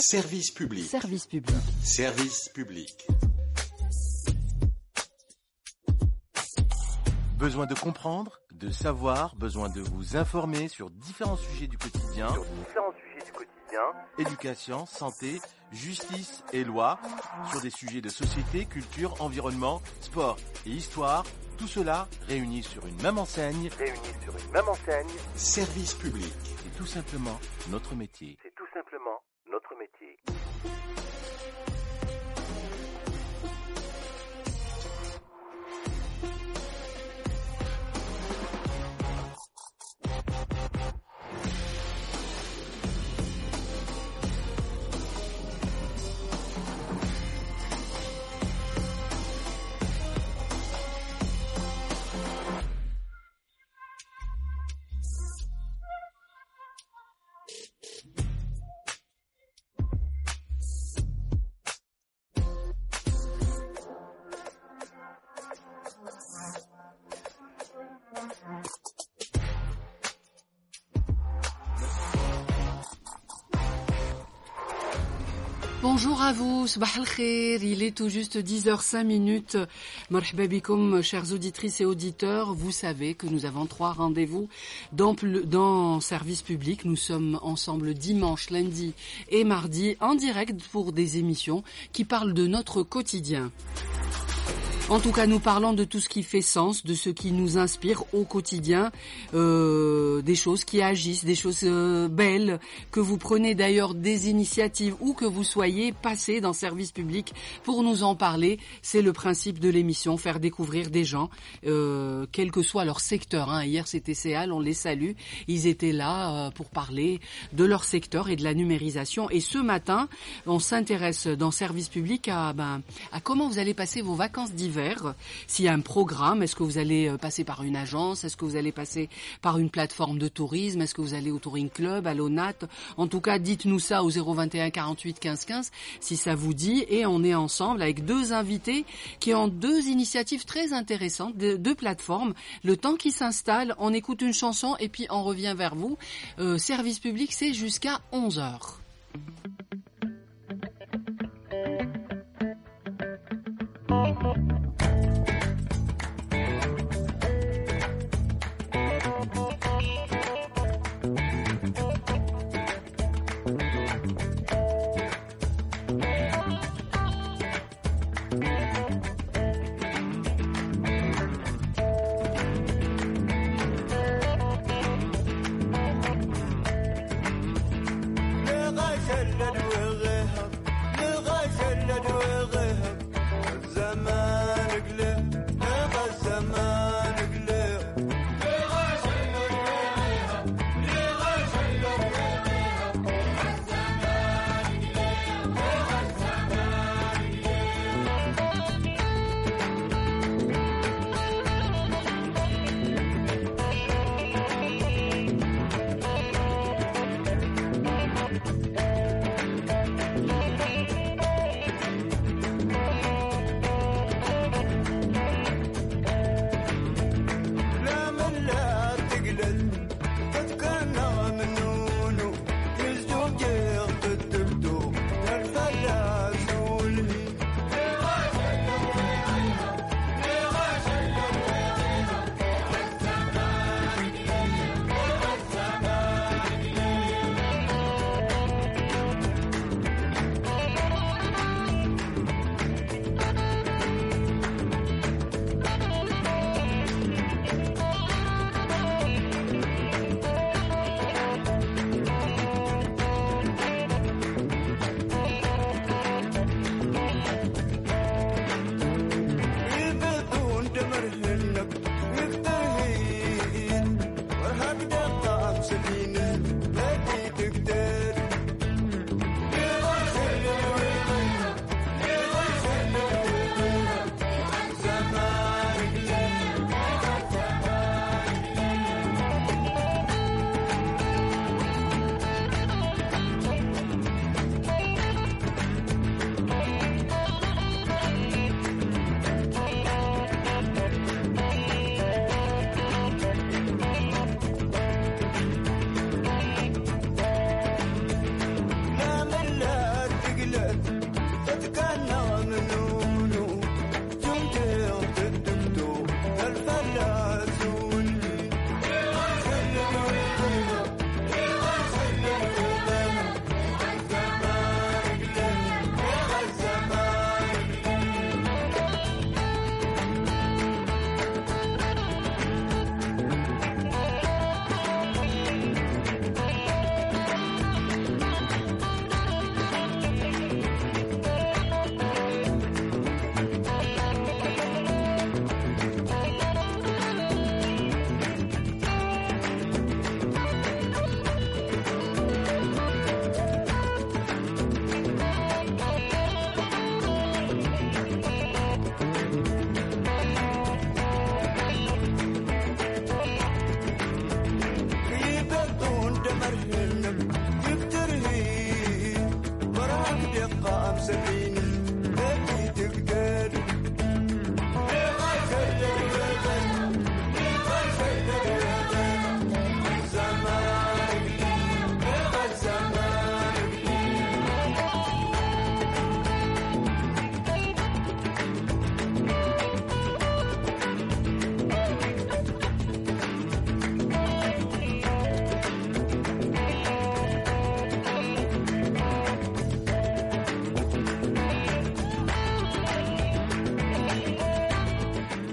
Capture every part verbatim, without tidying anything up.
Service public. Service public. Service public. Besoin de comprendre, de savoir, besoin de vous informer sur différents sujets du quotidien. Sur différents sujets du quotidien. Éducation, santé, justice et loi. Sur des sujets de société, culture, environnement, sport et histoire. Tout cela réuni sur une même enseigne. Réunis sur une même enseigne. Service public. C'est tout simplement notre métier. C'est tout simplement notre métier. Bonjour à vous, Sabah al-Khair, il est tout juste dix heures cinq minutes. Marhaba bikoum, chères auditrices et auditeurs, vous savez que nous avons trois rendez-vous dans, dans Service Public. Nous sommes ensemble dimanche, lundi et mardi en direct pour des émissions qui parlent de notre quotidien. En tout cas, nous parlons de tout ce qui fait sens, de ce qui nous inspire au quotidien, euh, des choses qui agissent, des choses euh, belles, que vous prenez d'ailleurs des initiatives ou que vous soyez passé dans Service Public pour nous en parler. C'est le principe de l'émission, faire découvrir des gens, euh, quel que soit leur secteur. Hein. Hier, c'était Céal, on les salue. Ils étaient là euh, pour parler de leur secteur et de la numérisation. Et ce matin, on s'intéresse dans Service Public à, ben, à comment vous allez passer vos vacances d'hiver. S'il y a un programme, est-ce que vous allez passer par une agence, est-ce que vous allez passer par une plateforme de tourisme, est-ce que vous allez au Touring Club, à l'O N A T? En tout cas, dites-nous ça au zéro vingt et un quarante-huit quinze quinze si ça vous dit. Et on est ensemble avec deux invités qui ont deux initiatives très intéressantes, deux, deux plateformes. Le temps qui s'installe, on écoute une chanson et puis on revient vers vous. Euh, Service Public, c'est jusqu'à onze heures. Le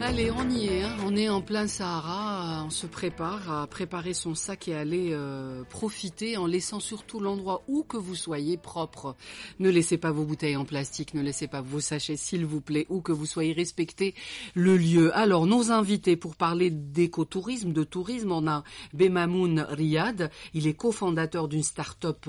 Allez, on y est, hein. On est en plein Sahara, on se prépare à préparer son sac et aller euh, profiter en laissant surtout l'endroit où que vous soyez propre. Ne laissez pas vos bouteilles en plastique, ne laissez pas vos sachets s'il vous plaît, où que vous soyez, respectez le lieu. Alors, nos invités pour parler d'écotourisme, de tourisme, on a Bemamoun Riyad, il est cofondateur d'une start-up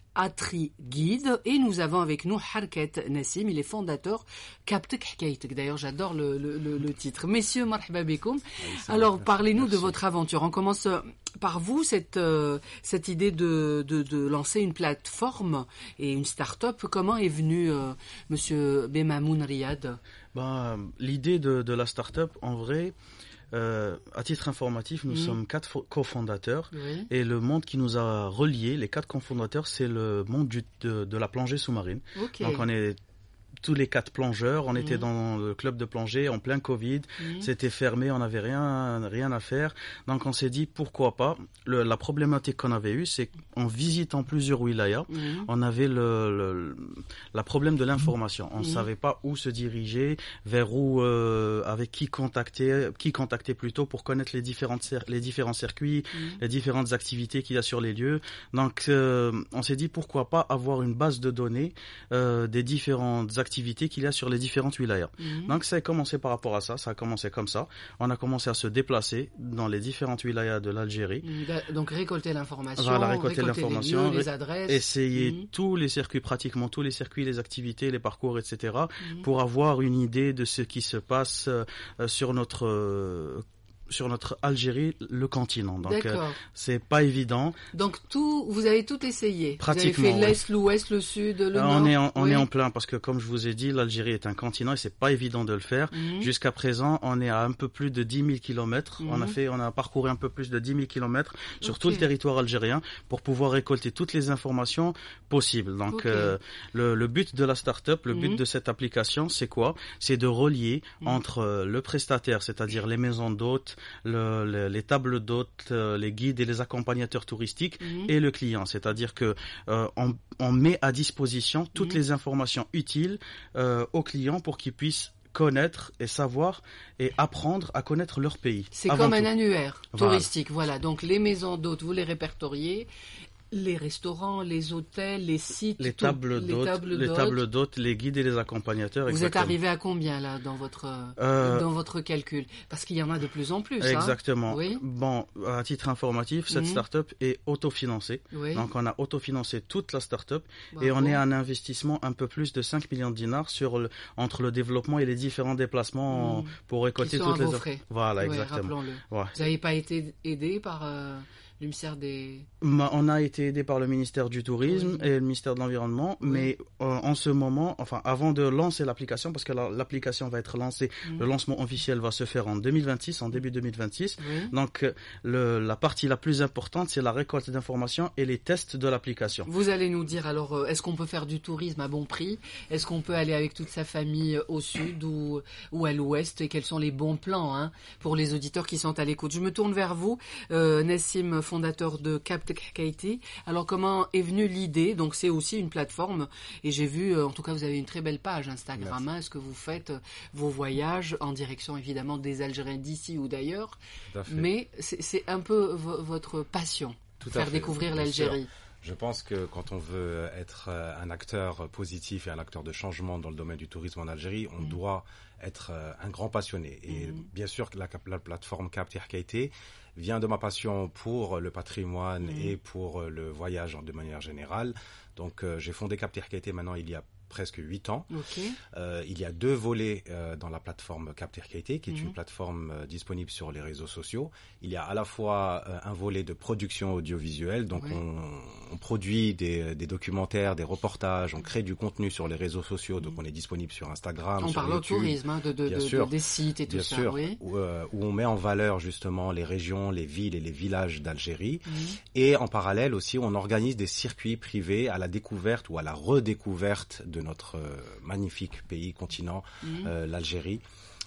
Atri Guide, et nous avons avec nous Harket Nassim, il est fondateur Kaptek Hkaytek. D'ailleurs, j'adore le, le, le, le titre. Messieurs, marhaba bikoum. Alors, parlez-nous de votre aventure. On commence par vous, cette, euh, cette idée de, de, de lancer une plateforme et une start-up. Comment est venue euh, Monsieur Bemamoun Riyad? Ben, l'idée de, de la start-up, en vrai, Euh, à titre informatif, nous mmh. sommes quatre fo- cofondateurs oui. et le monde qui nous a reliés, les quatre cofondateurs, c'est le monde du, de, de la plongée sous-marine. Okay. Donc on est tous les quatre plongeurs, on mmh. était dans le club de plongée en plein Covid, mmh. c'était fermé, on n'avait rien, rien à faire. Donc on s'est dit pourquoi pas. Le, la problématique qu'on avait eue, c'est qu'en visitant plusieurs wilayas, mmh. on avait le, le, le problème de l'information. On ne mmh. savait pas où se diriger, vers où, euh, avec qui contacter, qui contacter plutôt pour connaître les, différentes, les différents circuits, mmh. les différentes activités qu'il y a sur les lieux. Donc euh, on s'est dit pourquoi pas avoir une base de données euh, des différentes activités activités qu'il y a sur les différentes wilayas. Mmh. Donc ça a commencé par rapport à ça, ça a commencé comme ça. On a commencé à se déplacer dans les différentes wilayas de l'Algérie. Mmh. Donc récolter l'information, voilà, récolter, récolter l'information, les, lieux, les adresses. Essayer mmh. tous les circuits, pratiquement tous les circuits, les activités, les parcours, et cetera, mmh. pour avoir une idée de ce qui se passe euh, sur notre euh, sur notre Algérie, le continent. Donc euh, c'est pas évident. Donc tout, vous avez tout essayé. Pratiquement. Vous avez fait l'est, oui. l'ouest, le sud, le euh, nord. On est en, on oui. est en plein parce que comme je vous ai dit, l'Algérie est un continent et c'est pas évident de le faire. Mm-hmm. Jusqu'à présent, on est à un peu plus de dix mille kilomètres. Mm-hmm. On a fait, on a parcouru un peu plus de dix mille kilomètres sur okay. tout le territoire algérien pour pouvoir récolter toutes les informations possibles. Donc okay. euh, le, le but de la start-up, le mm-hmm. but de cette application, c'est quoi? C'est de relier mm-hmm. entre euh, le prestataire, c'est-à-dire les maisons d'hôtes, le, le les tables d'hôtes, les guides et les accompagnateurs touristiques mmh. et le client. C'est-à-dire que euh, on, on met à disposition toutes mmh. les informations utiles euh, aux clients pour qu'ils puissent connaître et savoir et apprendre à connaître leur pays. C'est comme tout. Un annuaire touristique. Voilà. voilà. Donc les maisons d'hôtes, vous les répertoriez. Les restaurants, les hôtels, les sites, les tables d'hôtes, les tables d'hôtes, les, tables d'hôtes, les guides et les accompagnateurs. Vous exactement. êtes arrivé à combien là dans votre euh, dans votre calcul? Parce qu'il y en a de plus en plus. Exactement. Hein oui. Bon, à titre informatif, cette mmh. start-up est autofinancée. Oui. Donc on a autofinancé toute la start-up Bravo. Et on est à un investissement un peu plus de cinq millions de dinars sur le, entre le développement et les différents déplacements mmh. pour récolter Qui sont toutes à les vos frais. Voilà, ouais, exactement. Ouais. Vous n'avez pas été aidé par euh... le ministère des... On a été aidé par le ministère du Tourisme oui. et le ministère de l'Environnement, oui. mais euh, en ce moment, enfin avant de lancer l'application, parce que la, l'application va être lancée, mmh. le lancement officiel va se faire en deux mille vingt-six, en début deux mille vingt-six. Oui. Donc le, la partie la plus importante, c'est la récolte d'informations et les tests de l'application. Vous allez nous dire alors, euh, est-ce qu'on peut faire du tourisme à bon prix? Est-ce qu'on peut aller avec toute sa famille au sud ou, ou à l'ouest? Et quels sont les bons plans hein, pour les auditeurs qui sont à l'écoute? Je me tourne vers vous, euh, Nassim, fondateur de Kaptek Hkaytek. Alors comment est venue l'idée? Donc c'est aussi une plateforme et j'ai vu, en tout cas vous avez une très belle page Instagram. Hein, est-ce que vous faites vos voyages en direction évidemment des Algériens d'ici ou d'ailleurs? Mais c'est, c'est un peu v- votre passion, tout faire découvrir l'Algérie. Je pense que quand on veut être un acteur positif et un acteur de changement dans le domaine du tourisme en Algérie, on mmh. doit être un grand passionné. Et mmh. bien sûr que la, la plateforme Kaptek Hkaytek vient de ma passion pour le patrimoine mmh. et pour le voyage de manière générale. Donc euh, j'ai fondé Kaptek Hkaytek maintenant il y a presque huit ans. Okay. Euh, il y a deux volets euh, dans la plateforme Kaptek Hkaytek, qui est mmh. une plateforme euh, disponible sur les réseaux sociaux. Il y a à la fois euh, un volet de production audiovisuelle, donc oui. on, on produit des, des documentaires, des reportages, on crée du contenu sur les réseaux sociaux, donc mmh. on est disponible sur Instagram, on sur parle YouTube. au tourisme, hein, de, de, de, sûr, de, des sites et tout bien ça. Sûr, oui. où, euh, où on met en valeur justement les régions, les villes et les villages d'Algérie. Mmh. Et en parallèle aussi, on organise des circuits privés à la découverte ou à la redécouverte de notre euh, magnifique pays, continent, mmh. euh, l'Algérie.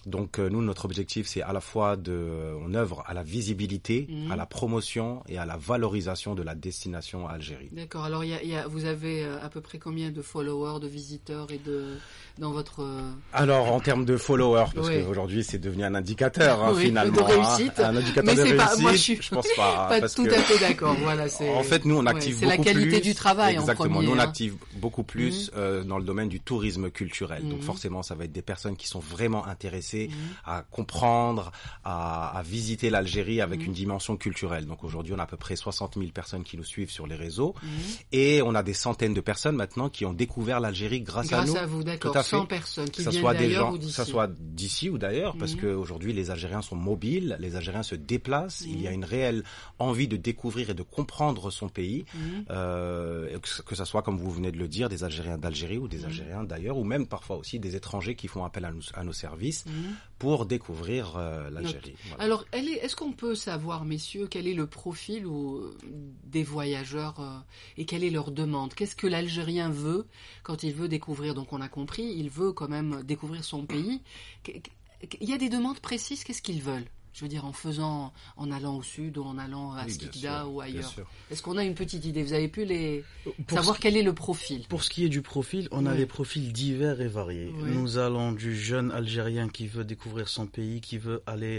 Donc euh, nous, notre objectif, c'est à la fois de, on œuvre à la visibilité, mmh. à la promotion et à la valorisation de la destination Algérie. D'accord. Alors, il y a, y a, vous avez à peu près combien de followers, de visiteurs et de dans votre. Alors, en termes de followers, parce oui. qu'aujourd'hui, c'est devenu un indicateur hein, oui, finalement, de réussite. Hein, un indicateur Mais de réussite. Pas, moi, je, suis je pense pas. pas parce tout que... à fait d'accord. Voilà, c'est. En fait, nous, on active ouais, beaucoup plus. C'est la qualité plus... du travail Exactement. en premier. Nous, on hein. active beaucoup plus mmh. euh, dans le domaine du tourisme culturel. Mmh. Donc, forcément, ça va être des personnes qui sont vraiment intéressées mmh. à comprendre, à, à visiter l'Algérie avec mmh. une dimension culturelle. Donc, aujourd'hui, on a à peu près soixante mille personnes qui nous suivent sur les réseaux, mmh. et on a des centaines de personnes maintenant qui ont découvert l'Algérie grâce, grâce à nous. Grâce à vous, d'accord. cent personnes qui que ça viennent soit des gens, ou d'ici. Que ça soit d'ici ou d'ailleurs, mmh. parce qu'aujourd'hui, les Algériens sont mobiles, les Algériens se déplacent, mmh. il y a une réelle envie de découvrir et de comprendre son pays, mmh. euh, que ce soit, comme vous venez de le dire, des Algériens d'Algérie ou des mmh. Algériens d'ailleurs, ou même parfois aussi des étrangers qui font appel à, nous, à nos services mmh. pour découvrir euh, l'Algérie. Voilà. Alors, elle est, est-ce qu'on peut savoir, messieurs, quel est le profil ou, des voyageurs euh, et quelle est leur demande? Qu'est-ce que l'Algérien veut quand il veut découvrir? Donc, on a compris, il veut quand même découvrir son pays. Il y a des demandes précises, qu'est-ce qu'ils veulent? Je veux dire, en faisant, en allant au sud ou en allant à oui, Skikda ou ailleurs. Est-ce qu'on a une petite idée? Vous avez pu les pour savoir quel est le profil? Pour ce qui est du profil, on oui. a des profils divers et variés. Oui. Nous allons du jeune Algérien qui veut découvrir son pays, qui veut aller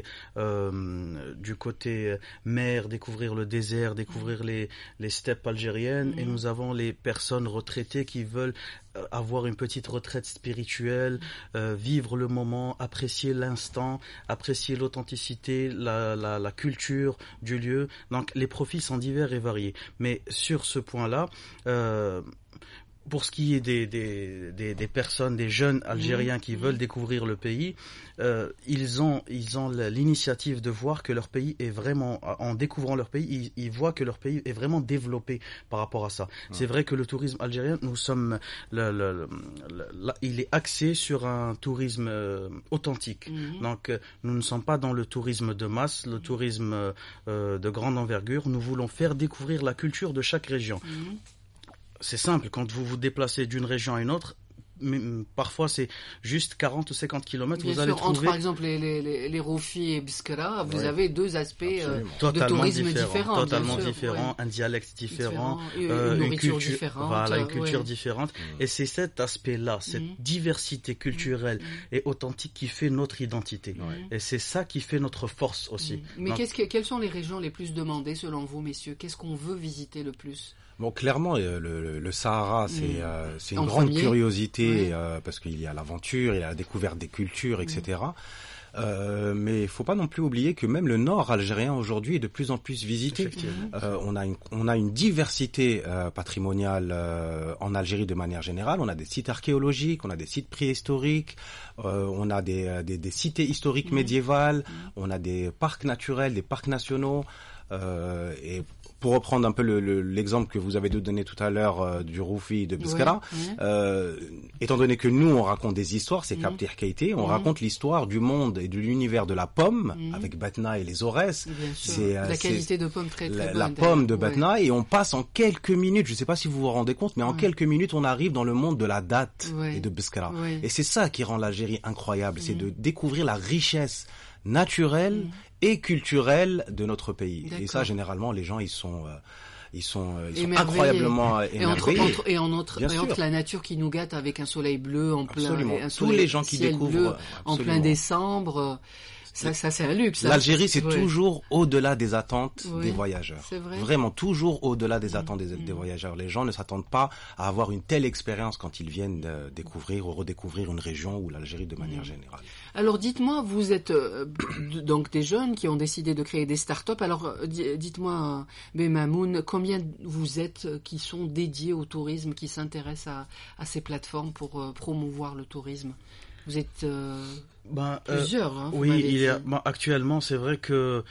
euh, du côté mer, découvrir le désert, découvrir oui. les les steppes algériennes, oui. et nous avons les personnes retraitées qui veulent avoir une petite retraite spirituelle, euh, vivre le moment, apprécier l'instant, apprécier l'authenticité, la, la, la culture du lieu. Donc les profils sont divers et variés. Mais sur ce point-là, euh, pour ce qui est des, des, des, des personnes, des jeunes Algériens qui mmh. veulent découvrir le pays, euh, ils ont, ils ont l'initiative de voir que leur pays est vraiment, en découvrant leur pays, ils, ils voient que leur pays est vraiment développé par rapport à ça. Mmh. C'est vrai que le tourisme algérien, nous sommes, le, le, le, le, il est axé sur un tourisme euh, authentique. Mmh. Donc, euh, nous ne sommes pas dans le tourisme de masse, le tourisme euh, de grande envergure. Nous voulons faire découvrir la culture de chaque région. Mmh. C'est simple, quand vous vous déplacez d'une région à une autre, mais, parfois c'est juste quarante ou cinquante kilomètres, vous sûr, allez entre, trouver... par exemple les, les, les, les Rofi et Biskra, vous oui. avez deux aspects euh, de tourisme différent, différents. Totalement sûr, différents, ouais. un dialecte différent, différent euh, une, une culture différente. Voilà, une culture ouais. différente. Mmh. Et c'est cet aspect-là, cette mmh. diversité culturelle mmh. et authentique qui fait notre identité. Mmh. Et c'est ça qui fait notre force aussi. Mmh. Mais Donc, qu'est-ce que, quelles sont les régions les plus demandées selon vous, messieurs? Qu'est-ce qu'on veut visiter le plus? Bon, clairement, le, le, le Sahara, c'est, mmh. euh, c'est une en grande premier. curiosité, oui. euh, parce qu'il y a l'aventure, il y a la découverte des cultures, et cetera. Mmh. Euh, mais il faut pas non plus oublier que même le nord algérien aujourd'hui est de plus en plus visité. Euh, on a une, on a une diversité euh, patrimoniale euh, en Algérie de manière générale. On a des sites archéologiques, on a des sites préhistoriques, euh, on a des, des, des cités historiques mmh. médiévales, mmh. on a des parcs naturels, des parcs nationaux, euh, et pour reprendre un peu le, le, l'exemple que vous avez donné tout à l'heure euh, du Roufi de Biskra, oui, oui. Euh, étant donné que nous on raconte des histoires, c'est Kaptir mmh. Keïté, on mmh. raconte l'histoire du monde et de l'univers de la pomme mmh. avec Batna et les Aurès. C'est euh, la qualité de pomme très très la, bonne. La pomme de Batna ouais. et on passe en quelques minutes, je ne sais pas si vous vous rendez compte, mais en ouais. quelques minutes on arrive dans le monde de la date ouais. et de Biskra. Ouais. Et c'est ça qui rend l'Algérie incroyable, mmh. c'est de découvrir la richesse naturelle mmh. et culturelle de notre pays. D'accord. Et ça, généralement, les gens, ils sont, euh, ils sont, euh, ils sont incroyablement émerveillés. Et, entre, entre, et, en entre, et entre la nature qui nous gâte avec un soleil bleu en plein, absolument. Un Tous les gens qui découvrent bleu, absolument. En plein décembre. Ça, ça c'est un luxe. Ça. L'Algérie, c'est ouais. toujours au-delà des attentes oui, des voyageurs. C'est vrai. Vraiment, toujours au-delà des attentes mmh. des, des voyageurs. Les gens ne s'attendent pas à avoir une telle expérience quand ils viennent de découvrir ou redécouvrir une région ou l'Algérie de manière mmh. générale. Alors, dites-moi, vous êtes euh, donc des jeunes qui ont décidé de créer des start-up. Alors, dites-moi, Bemamoun, combien vous êtes qui sont dédiés au tourisme, qui s'intéressent à, à ces plateformes pour euh, promouvoir le tourisme? Vous êtes euh, ben, plusieurs. Euh, hein, oui, il y a, ben, actuellement, c'est vrai que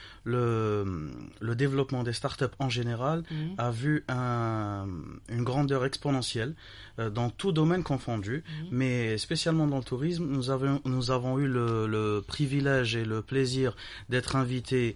le, le développement des startups en général mmh. a vu un, une grandeur exponentielle euh, dans tout domaine confondu, mmh. mais spécialement dans le tourisme, nous avons, nous avons eu le, le privilège et le plaisir d'être invités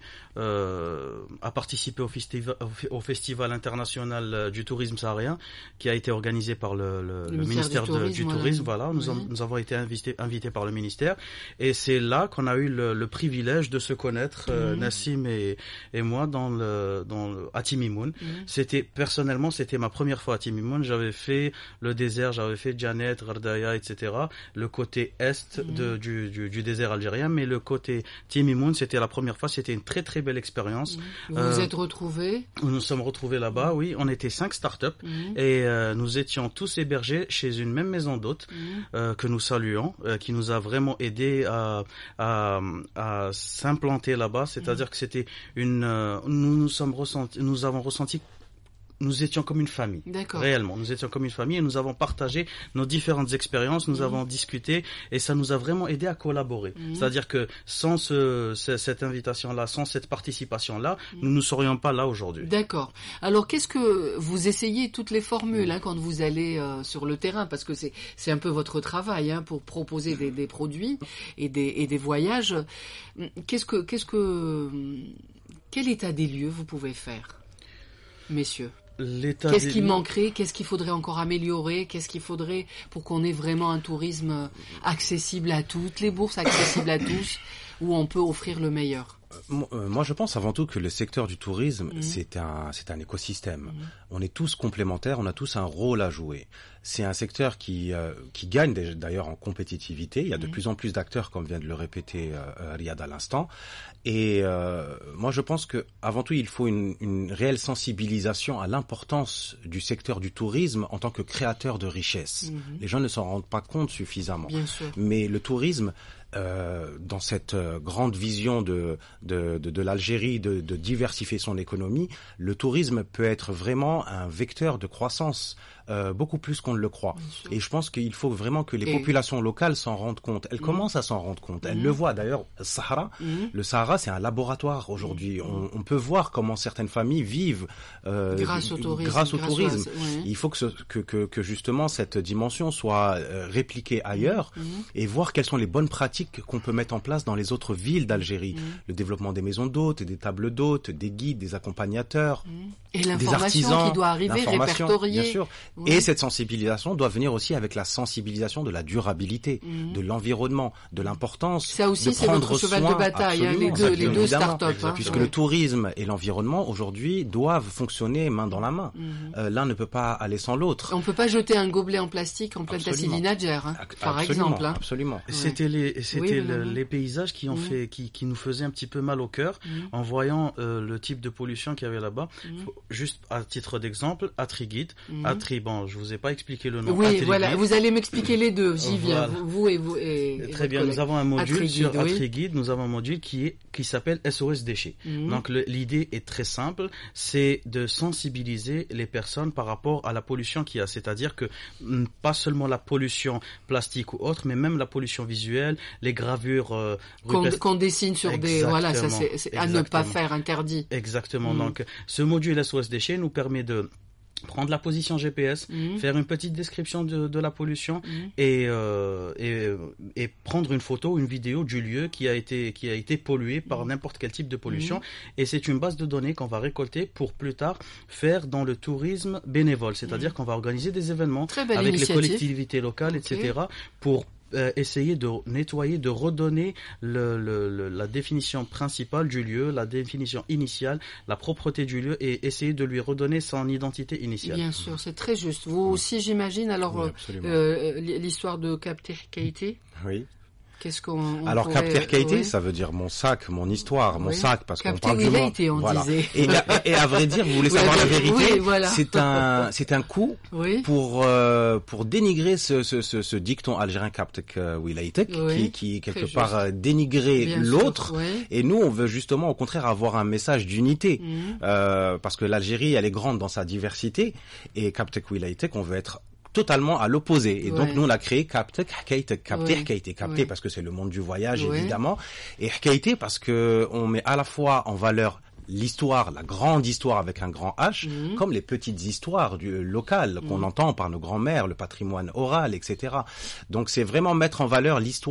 euh, à participer au, festiva, au Festival international du tourisme saharien, qui a été organisé par le, le, le, le ministère, ministère du Tourisme. De, du tourisme voilà, voilà. Nous, oui. a, nous avons été invités, invités par le ministère. Et c'est là qu'on a eu le, le privilège de se connaître, euh, mmh. Nassim et, et moi, dans le, dans le, à Timimoun. Mmh. C'était, personnellement, c'était ma première fois à Timimoun. J'avais fait le désert, j'avais fait Djanet, Gardaya, et cetera. Le côté est mmh. de, du, du, du désert algérien, mais le côté Timimoun, c'était la première fois. C'était une très très belle expérience. Mmh. Vous euh, vous êtes retrouvés? Nous nous sommes retrouvés là-bas, mmh. oui. On était cinq startups mmh. et euh, nous étions tous hébergés chez une même maison d'hôtes mmh. euh, que nous saluons, euh, qui nous a vraiment aidé à, à, à s'implanter là-bas. C'est-à-dire mmh. que c'était une, euh, nous nous sommes ressentis, nous avons ressenti nous étions comme une famille. D'accord. Réellement, nous étions comme une famille et nous avons partagé nos différentes expériences, nous mmh. avons discuté et ça nous a vraiment aidé à collaborer. Mmh. C'est-à-dire que sans ce, ce, cette invitation-là, sans cette participation-là, mmh. nous ne serions pas là aujourd'hui. D'accord. Alors, qu'est-ce que vous essayez toutes les formules hein, quand vous allez euh, sur le terrain, parce que c'est c'est un peu votre travail hein, pour proposer des, des produits et des et des voyages. Qu'est-ce que qu'est-ce que quel état des lieux vous pouvez faire, messieurs? L'état Qu'est-ce qui des... manquerait? Qu'est-ce qu'il faudrait encore améliorer? Qu'est-ce qu'il faudrait pour qu'on ait vraiment un tourisme accessible à toutes les bourses, accessible à tous, où on peut offrir le meilleur? Moi, je pense avant tout que le secteur du tourisme, mmh. c'est un, c'est un écosystème. Mmh. On est tous complémentaires, on a tous un rôle à jouer. C'est un secteur qui, euh, qui gagne d'ailleurs en compétitivité. Il y a de mmh. plus en plus d'acteurs, comme vient de le répéter euh, Riyad à l'instant. Et euh, moi, je pense que avant tout, il faut une, une réelle sensibilisation à l'importance du secteur du tourisme en tant que créateur de richesse. Mmh. Les gens ne s'en rendent pas compte suffisamment. Bien sûr. Mais le tourisme, Euh, dans cette euh, grande vision de de, de, de l'Algérie, de, de diversifier son économie, le tourisme peut être vraiment un vecteur de croissance, euh, beaucoup plus qu'on ne le croit. Et je pense qu'il faut vraiment que les Et... populations locales s'en rendent compte. Elles mmh. commencent à s'en rendre compte. Elles mmh. le voient d'ailleurs. Sahara, mmh. le Sahara, c'est un laboratoire aujourd'hui. Mmh. On, on peut voir comment certaines familles vivent euh, grâce au tourisme. Grâce au grâce tourisme. À... Oui. Il faut que, ce, que, que, que justement cette dimension soit euh, répliquée ailleurs mmh. et voir quelles sont les bonnes pratiques qu'on peut mettre en place dans les autres villes d'Algérie. Mmh. Le développement des maisons d'hôtes, des tables d'hôtes, des guides, des accompagnateurs, mmh. et des artisans, qui doit arriver répertoriée. Bien sûr. Oui. Et cette sensibilisation doit venir aussi avec la sensibilisation de la durabilité, mmh. de l'environnement, de l'importance Ça aussi, de prendre c'est votre cheval soin, de bataille, hein, les deux, les deux startups. Hein. Puisque oui. le tourisme et l'environnement, aujourd'hui, doivent fonctionner main dans la main. Mmh. Euh, L'un ne peut pas aller sans l'autre. On ne peut pas jeter un gobelet en plastique en pleine Tassili Nadjer, hein, par absolument, exemple. Hein. Absolument. C'était les, c'était oui, le, les paysages qui ont mmh. fait, qui, qui nous faisaient un petit peu mal au cœur mmh. en voyant euh, le type de pollution qu'il y avait là-bas. Mmh. Juste à titre d'exemple, Atriguide, mmh. Atri, bon, je vous ai pas expliqué le nom. Oui, Atriguide. Voilà, vous allez m'expliquer les deux. J'y viens. Voilà. Vous et vous et. et Très bien. collègue. Nous avons un module Atriguide, sur oui. Atriguide. Nous avons un module qui est qui s'appelle S O S déchets. Mmh. Donc l'idée est très simple, c'est de sensibiliser les personnes par rapport à la pollution qu'il y a. C'est-à-dire que pas seulement la pollution plastique ou autre, mais même la pollution visuelle, les gravures euh, qu'on, qu'on dessine sur Exactement. des voilà, ça c'est, c'est à ne pas faire, interdit. Exactement. Mmh. Donc ce module S O S déchets nous permet de prendre la position G P S, mmh. faire une petite description de, de la pollution mmh. et, euh, et et prendre une photo, une vidéo du lieu qui a été qui a été pollué par mmh. n'importe quel type de pollution. Mmh. Et c'est une base de données qu'on va récolter pour plus tard faire dans le tourisme bénévole, c'est-à-dire mmh. qu'on va organiser des événements avec les collectivités locales, okay. et cetera pour Euh, essayer de nettoyer, de redonner le, le, le, la définition principale du lieu, la définition initiale, la propreté du lieu et essayer de lui redonner son identité initiale. Bien sûr, c'est très juste. Vous aussi, j'imagine, alors oui, euh, l'histoire de Kaptir Keïté. Oui. Qu'est-ce qu'on on Alors pourrait... Kaptir Keïté, oui. ça veut dire mon sac, mon histoire, mon oui. sac, parce qu'on Kaptir parle du monde. On voilà. disait. Et, et à vrai dire, vous voulez savoir oui, la vérité, oui, voilà. c'est un c'est un coup oui. pour euh, pour dénigrer ce ce ce, ce dicton algérien Kaptik Wilaytek oui. qui qui quelque part euh, dénigrer Bien l'autre. Sûr, oui. Et nous, on veut justement au contraire avoir un message d'unité, mmh. euh, parce que l'Algérie, elle est grande dans sa diversité, et Kaptik Wilaytek, on veut être totalement à l'opposé. Et ouais. donc, nous, on a créé Kaptik Hkaïtek. Kaptir Hkaïté. Kapté parce que c'est le monde du voyage, ouais. évidemment. Et Hkaïté parce que on met à la fois en valeur l'histoire, la grande histoire avec un grand H, mmh. comme les petites histoires du local qu'on mmh. entend par nos grands-mères, le patrimoine oral, et cetera. Donc, c'est vraiment mettre en valeur l'histoire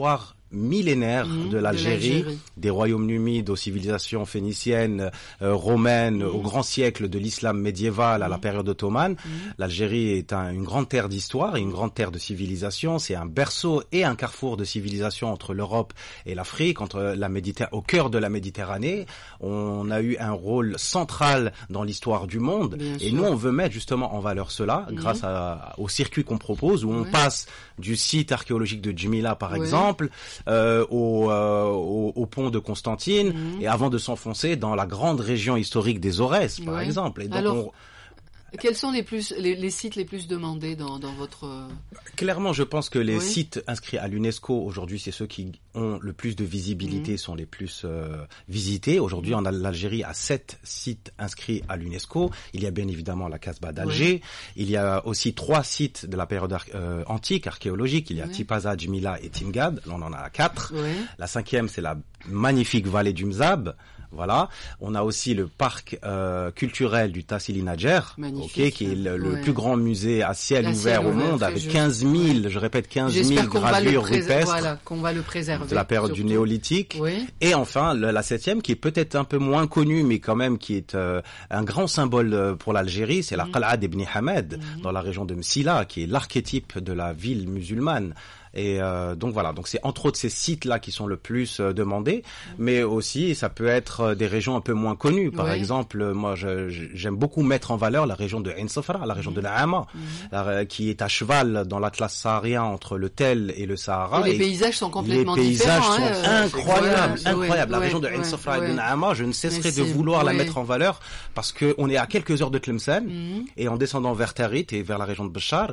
millénaire mmh, de l'Algérie, de des royaumes numides aux civilisations phéniciennes, euh, romaines, mmh. au grand siècle de l'islam médiéval à mmh. la période ottomane. Mmh. L'Algérie est un, une grande terre d'histoire et une grande terre de civilisation. C'est un berceau et un carrefour de civilisation entre l'Europe et l'Afrique, entre la Méditerranée, au cœur de la Méditerranée. On a eu un rôle central dans l'histoire du monde. Bien et sûr. Nous, on veut mettre justement en valeur cela mmh. grâce à, au circuit qu'on propose où ouais. on passe du site archéologique de Djimila, par ouais. exemple, Euh, au, euh, au, au pont de Constantine mmh. et avant de s'enfoncer dans la grande région historique des Aurès, par ouais. exemple. Et donc Alors, on... quels sont les, plus, les, les sites les plus demandés dans, dans votre... Clairement, je pense que les oui. sites inscrits à l'UNESCO, aujourd'hui, c'est ceux qui ont le plus de visibilité, mmh. sont les plus euh, visités. Aujourd'hui, mmh. on a l'Algérie a sept sites inscrits à l'UNESCO. Il y a bien évidemment la Casbah d'Alger. Oui. Il y a aussi trois sites de la période ar- euh, antique, archéologique. Il y a oui. Tipaza, Djimila et Timgad. Là, on en a quatre. Oui. La cinquième, c'est la magnifique vallée du Mzab. Voilà. On a aussi le parc euh, culturel du Tassili Nadjer, okay, qui est le, le ouais. plus grand musée à ciel la ouvert ciel au monde, avec juste. quinze mille, ouais. je répète, quinze mille gravures rupestres. Voilà, qu'on va le préserver. De la période surtout. du néolithique. Oui. Et enfin, le, la septième, qui est peut-être un peu moins connue, mais quand même qui est euh, un grand symbole pour l'Algérie, c'est la Qal'a d'Ibn Hamed, mm-hmm. dans la région de Msila, qui est l'archétype de la ville musulmane. Et euh, donc voilà, donc c'est entre autres ces sites-là qui sont le plus euh, demandés, mais aussi ça peut être euh, des régions un peu moins connues. Par ouais. exemple, euh, moi je, je, j'aime beaucoup mettre en valeur la région de Ain Safra, la région mmh. de la Hama, mmh. la, qui est à cheval dans l'Atlas saharien entre le Tel et le Sahara. Et les et paysages sont complètement différents. Les paysages différents, sont hein, incroyables, ouais, incroyables. Ouais, la région de Ain ouais, Safra ouais. et de Naama, je ne cesserai mais de vouloir ouais. la mettre en valeur parce que on est à quelques heures de Tlemcen mmh. et en descendant vers Tarit et vers la région de Béchar, mmh.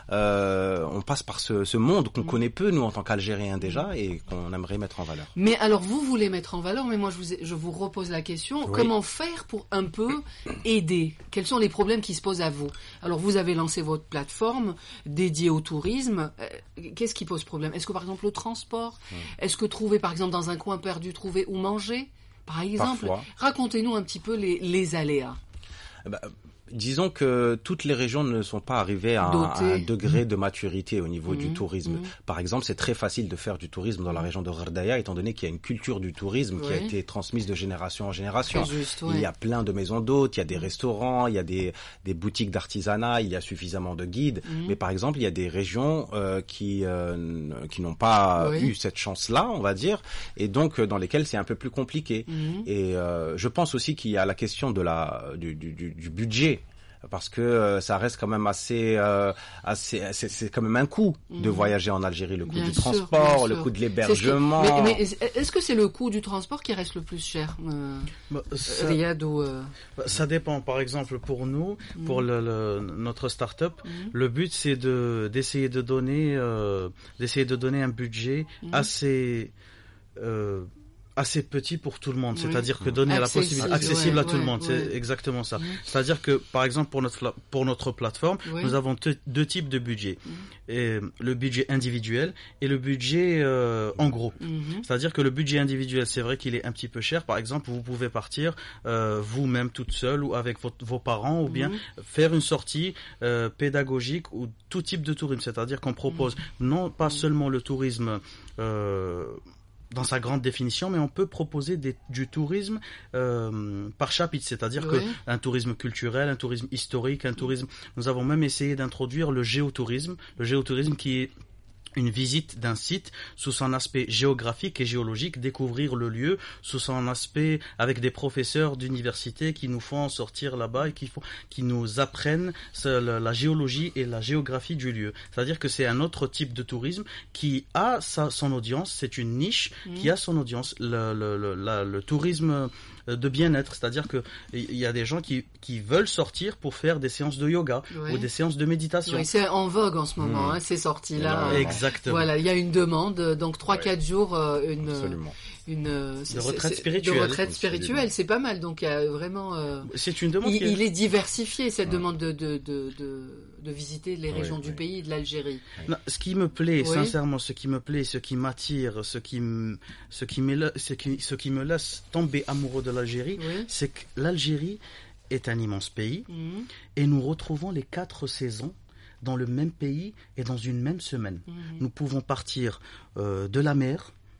euh, on passe par ce, ce monde qu'on mmh. connaît peu nous en tant qu'Algériens déjà et qu'on aimerait mettre en valeur. Mais alors vous voulez mettre en valeur, mais moi je vous, ai, je vous repose la question, oui. comment faire pour un peu aider? Quels sont les problèmes qui se posent à vous? Alors vous avez lancé votre plateforme dédiée au tourisme. Euh, qu'est-ce qui pose problème? Est-ce que par exemple le transport? oui. Est-ce que trouver par exemple dans un coin perdu, trouver où manger? Par exemple, Parfois. Racontez-nous un petit peu les, les aléas. Bah, disons que toutes les régions ne sont pas arrivées à un, à un degré de maturité au niveau mmh, du tourisme. Mmh. Par exemple, c'est très facile de faire du tourisme dans la région de Gherdaya, étant donné qu'il y a une culture du tourisme oui. qui a été transmise de génération en génération. Juste, oui. Il y a plein de maisons d'hôtes, il y a des restaurants, il y a des, des boutiques d'artisanat, il y a suffisamment de guides. Mmh. Mais par exemple, il y a des régions euh, qui, euh, qui n'ont pas oui. eu cette chance-là, on va dire, et donc dans lesquelles c'est un peu plus compliqué. Mmh. Et euh, je pense aussi qu'il y a la question de la, du, du, du budget. Parce que euh, ça reste quand même assez, euh, assez c'est, c'est quand même un coût de voyager en Algérie, le coût bien du sûr, transport, le coût de l'hébergement. Que, mais, mais est-ce que c'est le coût du transport qui reste le plus cher, euh, bah, ça, Riyad ou euh... ça dépend. Par exemple, pour nous, mm. pour le, le, notre start-up, mm. le but c'est de d'essayer de donner, euh, d'essayer de donner un budget mm. assez euh, assez petit pour tout le monde, oui. c'est-à-dire que donner accessible, la possibilité accessible ouais, à tout ouais, le monde, ouais. c'est exactement ça. Mmh. C'est-à-dire que par exemple pour notre pour notre plateforme, oui. nous avons te, deux types de budget. Mmh. Et le budget individuel et le budget euh, en groupe. Mmh. C'est-à-dire que le budget individuel, c'est vrai qu'il est un petit peu cher. Par exemple, vous pouvez partir euh, vous-même toute seule ou avec votre, vos parents ou bien mmh. faire une sortie euh, pédagogique ou tout type de tourisme, c'est-à-dire qu'on propose mmh. non pas seulement le tourisme euh, dans sa grande définition, mais on peut proposer des, du tourisme euh, par chapitre, c'est-à-dire oui. qu'un tourisme culturel, un tourisme historique, un tourisme... Nous avons même essayé d'introduire le géotourisme, le géotourisme qui est une visite d'un site sous son aspect géographique et géologique, découvrir le lieu sous son aspect avec des professeurs d'université qui nous font sortir là-bas et qui, font, qui nous apprennent la, la géologie et la géographie du lieu. C'est-à-dire que c'est un autre type de tourisme qui a sa, son audience, c'est une niche mmh. qui a son audience. Le, le, le, la, le tourisme de bien-être, c'est-à-dire que il y a des gens qui, qui veulent sortir pour faire des séances de yoga oui. ou des séances de méditation. Oui, c'est en vogue en ce moment, mmh. hein, ces sorties-là. Euh, Exactement. Voilà, il y a une demande, donc trois quatre oui. jours, euh, une, une de retraite spirituelle. De retraite spirituelle, c'est pas mal. Donc il y a vraiment. Euh, c'est une demande. Il, qui est... il est diversifié cette ouais. demande de de, de de de visiter les régions oui, du oui. pays, de l'Algérie. Non, ce qui me plaît, oui. sincèrement, ce qui me plaît, ce qui m'attire, ce qui me, ce qui me, ce qui, ce qui me laisse tomber amoureux de l'Algérie, oui. c'est que l'Algérie est un immense pays mmh. et nous retrouvons les quatre saisons dans le même pays et dans une même semaine. Mmh. Nous pouvons partir euh, de la mer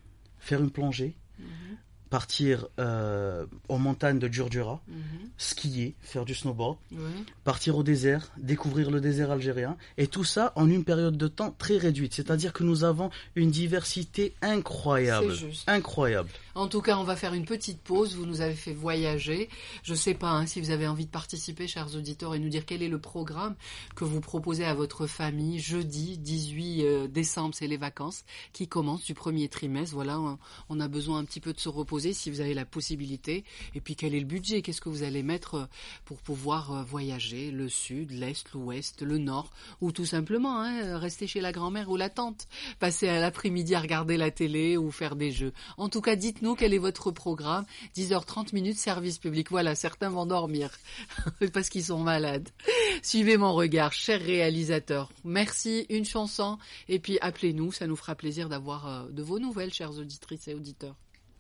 faire une plongée, mm-hmm. partir euh, en montagne de Djurdjura, mm-hmm. skier, faire du snowboard, oui. partir au désert, découvrir le désert algérien, et tout ça en une période de temps très réduite. C'est-à-dire que nous avons une diversité incroyable. C'est juste. Incroyable. En tout cas, on va faire une petite pause. Vous nous avez fait voyager. Je ne sais pas hein, si vous avez envie de participer, chers auditeurs, et nous dire quel est le programme que vous proposez à votre famille. Jeudi dix-huit décembre, c'est les vacances qui commencent du premier trimestre. Voilà, on a besoin un petit peu de se reposer si vous avez la possibilité. Et puis, quel est le budget? Qu'est-ce que vous allez mettre pour pouvoir voyager? Le sud, l'est, l'ouest, le nord, ou tout simplement hein, rester chez la grand-mère ou la tante, passer à l'après-midi à regarder la télé ou faire des jeux. En tout cas, dites-nous quel est votre programme. Dix heures trente minutes, service public. Voilà, certains vont dormir parce qu'ils sont malades. Suivez mon regard, cher réalisateur. Merci, une chanson, et puis appelez-nous, ça nous fera plaisir d'avoir euh, de vos nouvelles, chères auditrices et auditeurs.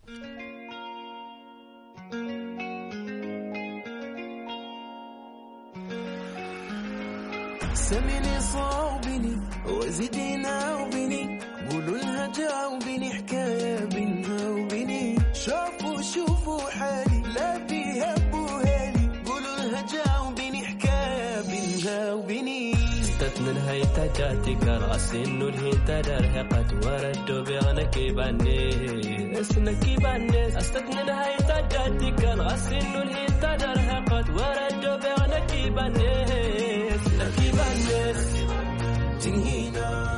سميني صوبني وزيدينا وبني قولوا لها جاوبني حكاية بينها وبني شوفوا شوفوا حالي لا فيها بوهالي قولوا لها جاوبني حكاية بينها وبني استثنى هيتا جاتي كراسي انو الهيتا درهقت وردو بغنكي باني اسنكي باني استثنى هيتا جاتي كراسي انو الهيتا درهقت وردو بغنكي باني اسنكي باني تنهينا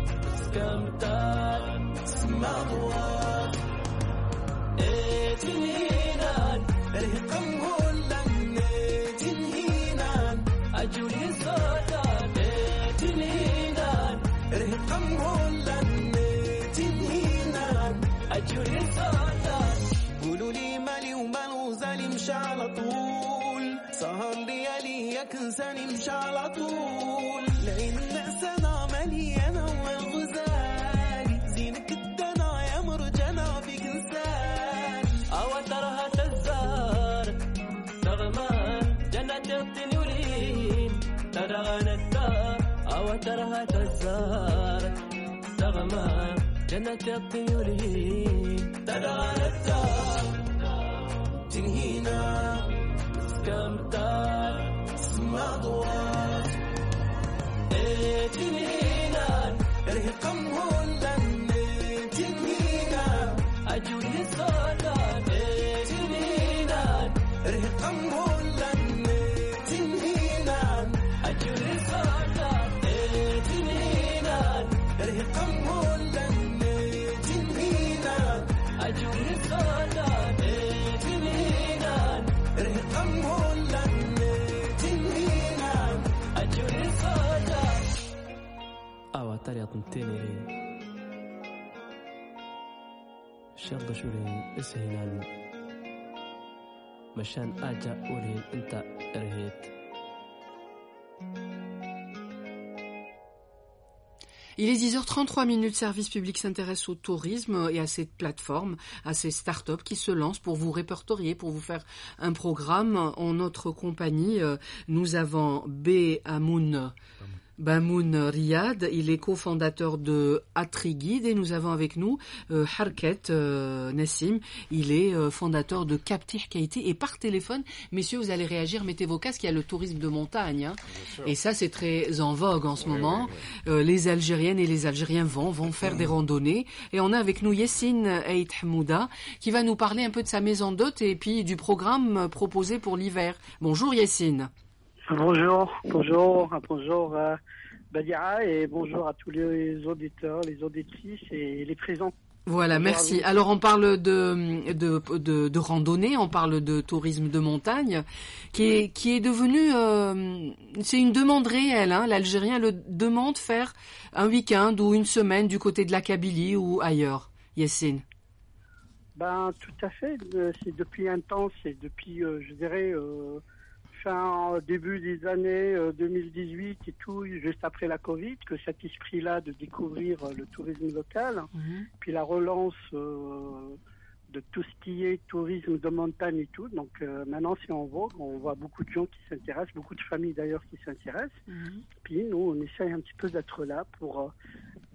سكمتان سما ضوار ايه تنهينا الهقم هولن تنهينا اجولي صوتان ايه تنهينا الهقم هولن تنهينا اجولي صوتان قولوا لي مالي ومالو زالي مشى على طول سهر ليالي يكنساني مشى على طول لين نعسنا مليانة والغزالي زينك الدنا يا مرجنا في كنسان أوترها تزار نغمان جنة الطيورين ترغنتا أوترها تزار نغمان جنة الطيورين ترغنتا تنهينا سكمتا سما ضوات ايه تنهينا رهقم هولن تنهينا اجولي صوتان ايه تنهينا رهقم هولن تنهينا اجولي صوتان ايه تنهينا رهقم هولن تنهينا اجولي صوتان ايه تنهينا رهقم هولن تنهينا اجولي صوتان اوا طريقة تنتيني شرط شورين اسهنان مشان اجا اورين انت رهيت. Il est dix heures trente-trois minutes, Service Public s'intéresse au tourisme et à cette plateforme, à ces startups qui se lancent pour vous répertorier, pour vous faire un programme. En notre compagnie, nous avons B. Amoun Bamoun Riyad, il est cofondateur de Atriguide et nous avons avec nous euh, Harket euh, Nassim, il est euh, fondateur de Capti Hkaïti et par téléphone, messieurs vous allez réagir, mettez vos casques, il y a le tourisme de montagne hein, et ça c'est très en vogue en ce oui, moment, oui, oui. Euh, les Algériennes et les Algériens vont, vont faire mmh. des randonnées et on a avec nous Yassine Aït Hamouda qui va nous parler un peu de sa maison d'hôte et puis du programme proposé pour l'hiver. Bonjour Yassine. Bonjour, bonjour, bonjour euh, Badia et bonjour à tous les auditeurs, les auditrices et les présents. Voilà, bonjour merci. Alors on parle de, de de de randonnée, on parle de tourisme de montagne, qui est qui est devenu, euh, c'est une demande réelle. Hein, L'Algérien le demande faire un week-end ou une semaine du côté de la Kabylie ou ailleurs. Yassine. Ben tout à fait. C'est depuis un temps, c'est depuis, euh, je dirais. Euh, Fin début des années deux mille dix-huit et tout, juste après la Covid, que cet esprit-là de découvrir le tourisme local, mmh. puis la relance euh, de tout ce qui est tourisme de montagne et tout. Donc euh, maintenant c'est en vogue, on voit beaucoup de gens qui s'intéressent, beaucoup de familles d'ailleurs qui s'intéressent. Mmh. Puis nous on essaye un petit peu d'être là pour euh,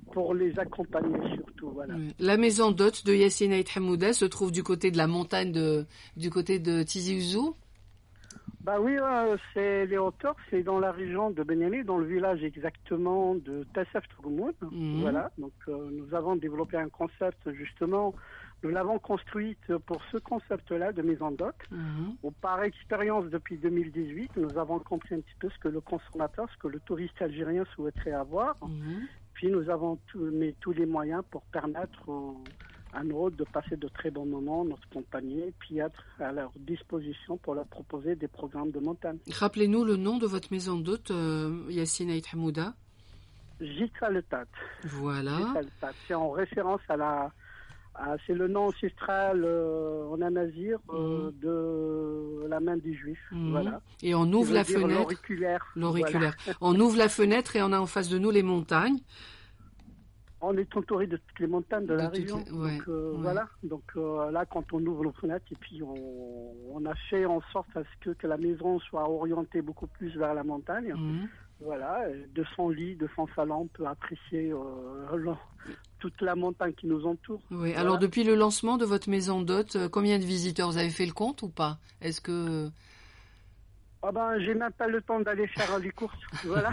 pour les accompagner surtout, voilà. La maison d'hôtes de Yassine Aït Hamouda se trouve du côté de la montagne de, du côté de Tizi Ouzou. Bah oui, euh, c'est les hauteurs, c'est dans la région de Benyani, dans le village exactement de Tassaf Tougomoun. Mmh. Voilà, donc euh, nous avons développé un concept justement, nous l'avons construite pour ce concept-là de maison d'hôtes. Mmh. Par expérience depuis deux mille dix-huit, nous avons compris un petit peu ce que le consommateur, ce que le touriste algérien souhaiterait avoir. Mmh. Puis nous avons tout, mis tous les moyens pour permettre aux à nos hôtes de passer de très bons moments, notre compagnie, et puis être à leur disposition pour leur proposer des programmes de montagne. Rappelez-nous le nom de votre maison d'hôtes, euh, Yassine Aït Hamouda. Jitra le Tat. Voilà. Jitra le Tat. C'est en référence à la... À, c'est le nom ancestral euh, en amazigh euh, mmh. de la main des Juifs. Mmh. Voilà. Et on ouvre la fenêtre. L'auriculaire. L'auriculaire. Voilà. On ouvre la fenêtre et on a en face de nous les montagnes. On est entouré de toutes les montagnes de, de la région. Les... Ouais, donc euh, ouais. Voilà. Donc euh, là, quand on ouvre nos fenêtres, et puis on, on a fait en sorte à ce que, que la maison soit orientée beaucoup plus vers la montagne. Mmh. Voilà. De son lit, de son salon, on peut apprécier euh, le, toute la montagne qui nous entoure. Oui. Voilà. Alors depuis le lancement de votre maison d'hôtes, combien de visiteurs vous avez fait le compte ou pas? Est-ce que Ah ben, j'ai même pas le temps d'aller faire les courses. Voilà.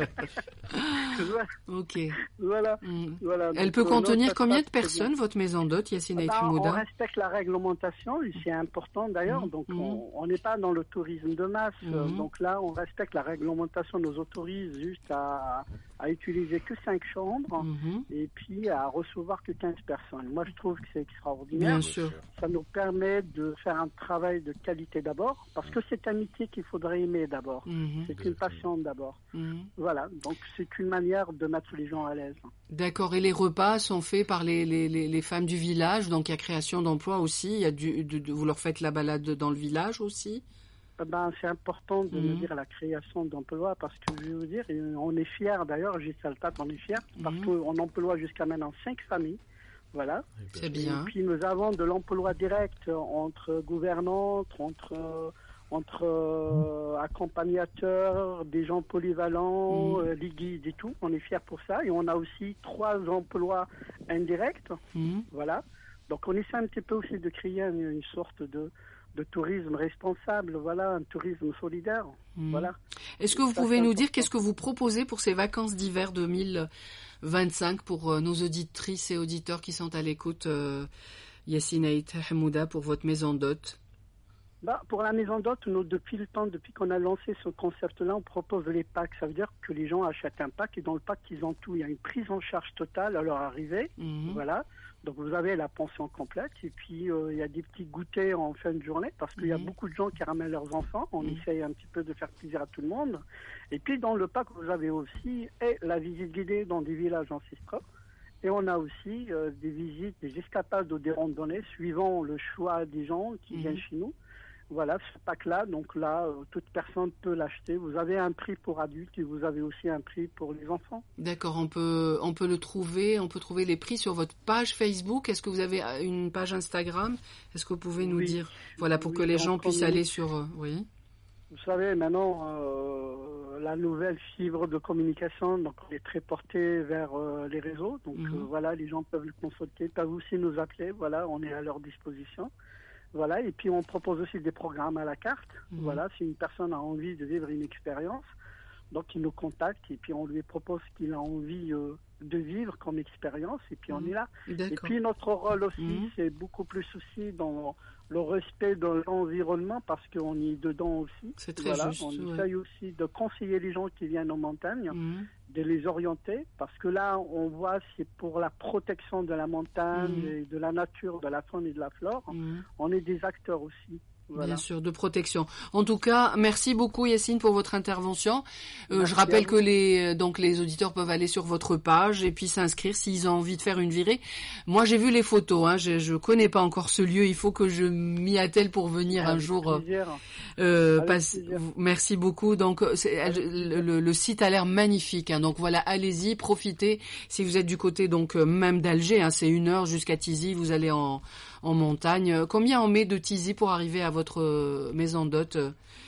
voilà. Ok. Voilà. Mm. voilà. Elle Donc, peut contenir non, combien de personnes, votre maison d'hôtes, Yassine Aït Hamouda? On respecte la réglementation, et c'est important d'ailleurs. Mm. Donc, mm. on n'est pas dans le tourisme de masse. Mm. Donc là, on respecte la réglementation, nous autorise juste à, à utiliser que cinq chambres mm-hmm. et puis à recevoir que quinze personnes. Moi, je trouve que c'est extraordinaire. Bien sûr. Ça nous permet de faire un travail de qualité d'abord, parce que c'est un métier qu'il faudrait aimer d'abord. Mm-hmm. C'est une passion d'abord. Mm-hmm. Voilà, donc c'est une manière de mettre les gens à l'aise. D'accord, et les repas sont faits par les, les, les, les femmes du village, donc il y a création d'emplois aussi, il y a du, de, de, vous leur faites la balade dans le village aussi? Ben, c'est important de mmh. me dire la création d'emplois, parce que je vais vous dire, on est fiers d'ailleurs, Gissaltat, on est fiers, parce mmh. qu'on emploie jusqu'à maintenant cinq familles. Voilà. C'est bien. Et puis nous avons de l'emploi direct entre gouvernantes, entre, entre euh, accompagnateurs, des gens polyvalents, mmh. euh, les guides et tout. On est fiers pour ça. Et on a aussi trois emplois indirects. Mmh. Voilà. Donc on essaie un petit peu aussi de créer une, une sorte de de tourisme responsable, voilà, un tourisme solidaire, mmh. voilà. Est-ce que vous ça, pouvez nous dire qu'est-ce que vous proposez pour ces vacances d'hiver deux mille vingt-cinq pour euh, nos auditrices et auditeurs qui sont à l'écoute, euh, Yassine Aït Hamouda, pour votre maison d'hôtes? Bah, pour la maison d'hôtes, nous, depuis le temps, depuis qu'on a lancé ce concept-là, on propose les packs. Ça veut dire que les gens achètent un pack et dans le pack, ils ont tout. Il y a une prise en charge totale à leur arrivée, mmh. voilà. Donc vous avez la pension complète et puis euh, il y a des petits goûters en fin de journée parce qu'il mmh. y a beaucoup de gens qui ramènent leurs enfants. On mmh. essaye un petit peu de faire plaisir à tout le monde. Et puis dans le pack, vous avez aussi et la visite guidée dans des villages ancestraux. Et on a aussi euh, des visites, des escapades ou des randonnées suivant le choix des gens qui mmh. viennent chez nous. Voilà, ce pack-là, donc là, euh, toute personne peut l'acheter. Vous avez un prix pour adultes et vous avez aussi un prix pour les enfants. D'accord, on peut, on peut le trouver, on peut trouver les prix sur votre page Facebook. Est-ce que vous avez une page Instagram? Est-ce que vous pouvez nous oui. dire, voilà, pour oui, que les gens puissent communique. aller sur, euh, oui. Vous savez, maintenant, euh, la nouvelle fibre de communication, donc on est très porté vers euh, les réseaux. Donc mm-hmm. euh, voilà, les gens peuvent le consulter, peuvent aussi nous appeler. Voilà, on est à leur disposition. Voilà, et puis on propose aussi des programmes à la carte. Mmh. Voilà, si une personne a envie de vivre une expérience, donc il nous contacte et puis on lui propose ce qu'il a envie euh, de vivre comme expérience et puis mmh. on est là. D'accord. Et puis notre rôle aussi, mmh. c'est beaucoup plus aussi dans le respect de l'environnement parce qu'on est dedans aussi. C'est très voilà, juste. On ouais. essaye aussi de conseiller les gens qui viennent aux montagnes. Mmh. de les orienter, parce que là, on voit, c'est pour la protection de la montagne mmh. et de la nature, de la faune et de la flore. Mmh. On est des acteurs aussi. Voilà. Bien sûr, de protection. En tout cas, merci beaucoup Yassine pour votre intervention. Euh, je rappelle que les donc les auditeurs peuvent aller sur votre page et puis s'inscrire s'ils ont envie de faire une virée. Moi, j'ai vu les photos. Hein, je, je connais pas encore ce lieu. Il faut que je m'y attelle pour venir Avec un jour. Plaisir. Euh, passe, merci beaucoup. Donc, c'est, le, le, le site a l'air magnifique. Hein, donc voilà, allez-y, profitez. Si vous êtes du côté donc même d'Alger, hein, c'est une heure jusqu'à Tizi. Vous allez en en montagne. Combien on met de Tizi pour arriver à votre maison d'hôte,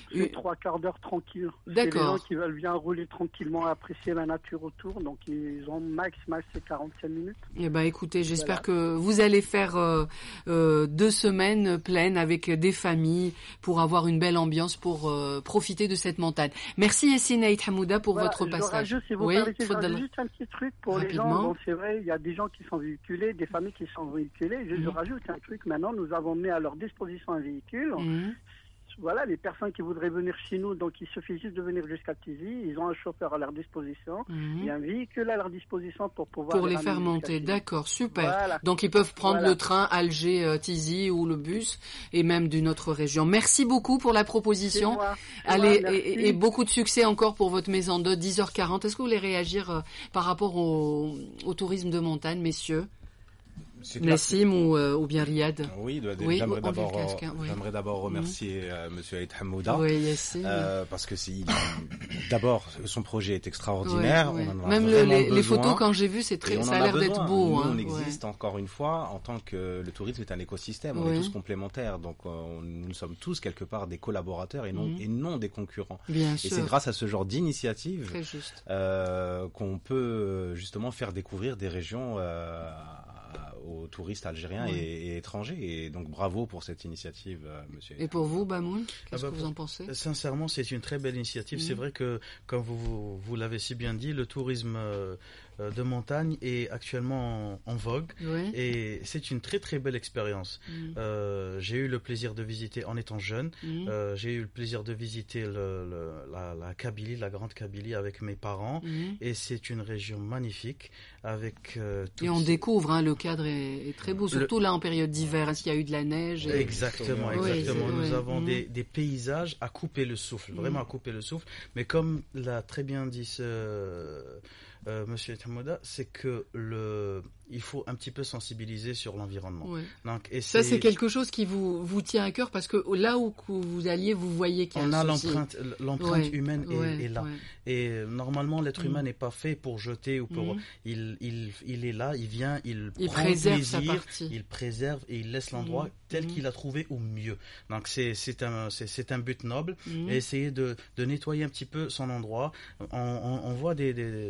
C'est trois quarts d'heure tranquille. D'accord. C'est les gens qui veulent bien rouler tranquillement, apprécier la nature autour. Donc, ils ont max, max, c'est quarante-cinq minutes. Eh ben, écoutez, j'espère Voilà. que vous allez faire euh, euh, deux semaines pleines avec des familles pour avoir une belle ambiance, pour euh, profiter de cette montagne. Merci Yassine Aït Hamouda pour Voilà, votre je passage. rajoute, si vous Oui, permettez, je Tfaddal. rajoute juste un petit truc pour les Rapidement. gens. Bon, c'est vrai, il y a des gens qui sont véhiculés, des familles qui sont véhiculées. Je, je Mhm. rajoute un truc. Maintenant, nous avons mis à leur disposition un véhicule. Mhm. Voilà, les personnes qui voudraient venir chez nous, donc il suffit juste de venir jusqu'à Tizi. Ils ont un chauffeur à leur disposition. Mhm. Il y a un véhicule à leur disposition pour pouvoir Pour les ramener faire jusqu'à monter, Tizi. d'accord, super. Voilà. Donc ils peuvent prendre Voilà. le train Alger-Tizi ou le bus, et même d'une autre région. Merci beaucoup pour la C'est proposition. moi. C'est Allez, moi, et, merci. et- et beaucoup de succès encore pour votre maison de dix heures quarante. Est-ce que vous voulez réagir euh, par rapport au, au tourisme de montagne, messieurs? C'est clair. Nassim ou, euh, ou bien Riyad? Oui, de- Oui, j'aimerais enlevez d'abord, le casque, hein, oui. j'aimerais d'abord remercier euh, Monsieur Aït Hamouda. Oui, Yassine. Euh, parce que c'est d'abord son projet est extraordinaire. Ouais, ouais. On en a Même le- vraiment les, les besoin. photos quand j'ai vu, c'est Et très, on ça en a l'air d'être besoin. beau. Nous, hein, on ouais. existe encore une fois en tant que le tourisme est un écosystème. On Oui. est tous complémentaires, donc euh, on- nous sommes tous quelque part des collaborateurs et non Mhm. et non des concurrents. Bien Et sûr. c'est grâce à ce genre d'initiative Très juste. euh, qu'on peut euh, justement faire découvrir des régions euh, aux touristes algériens Ouais. et, et étrangers. Et donc bravo pour cette initiative, euh, Monsieur. Et pour vous, Bamoun, qu'est-ce Ah bah, que vous en pensez? Sincèrement, c'est une très belle initiative. Mhm. C'est vrai que, comme vous, vous, vous l'avez si bien dit, le tourisme euh, euh, de montagne est actuellement en, en vogue. Oui. Et c'est une très très belle expérience. Mhm. Euh, j'ai eu le plaisir de visiter en étant jeune. Mhm. Euh, j'ai eu le plaisir de visiter le, le- la, la Kabylie, la grande Kabylie avec mes parents. Mhm. Et c'est une région magnifique avec euh, Et on toutes- découvre, hein, le cadre est, est très beau, surtout là en période d'hiver, est-ce qu'il y a eu de la neige? et- Exactement, Oui, exactement. c'est- Nous oui. avons Mhm. des, des paysages à couper le souffle, vraiment Mhm. à couper le souffle. Mais comme l'a très bien dit ce, euh, Monsieur Tamoda, c'est que le, il faut un petit peu sensibiliser sur l'environnement. Ouais. Donc, et Ça, c'est quelque chose qui vous, vous tient à cœur parce que là où que vous alliez, vous voyez qu'il y a On a un souci. l'empreinte, l'empreinte Ouais, humaine est, ouais, est là. ouais. Et euh, normalement, l'être Mhm. humain n'est pas fait pour jeter ou pour. Mhm. Il, il, il est là, il vient, il, Il prend préserve sa plaisir, partie. il préserve et il laisse l'endroit Mhm. tel Mhm. qu'il a trouvé au mieux. Donc c'est c'est un c'est, c'est un but noble. Mhm. Et essayer de, de nettoyer un petit peu son endroit. On, on, on voit des, des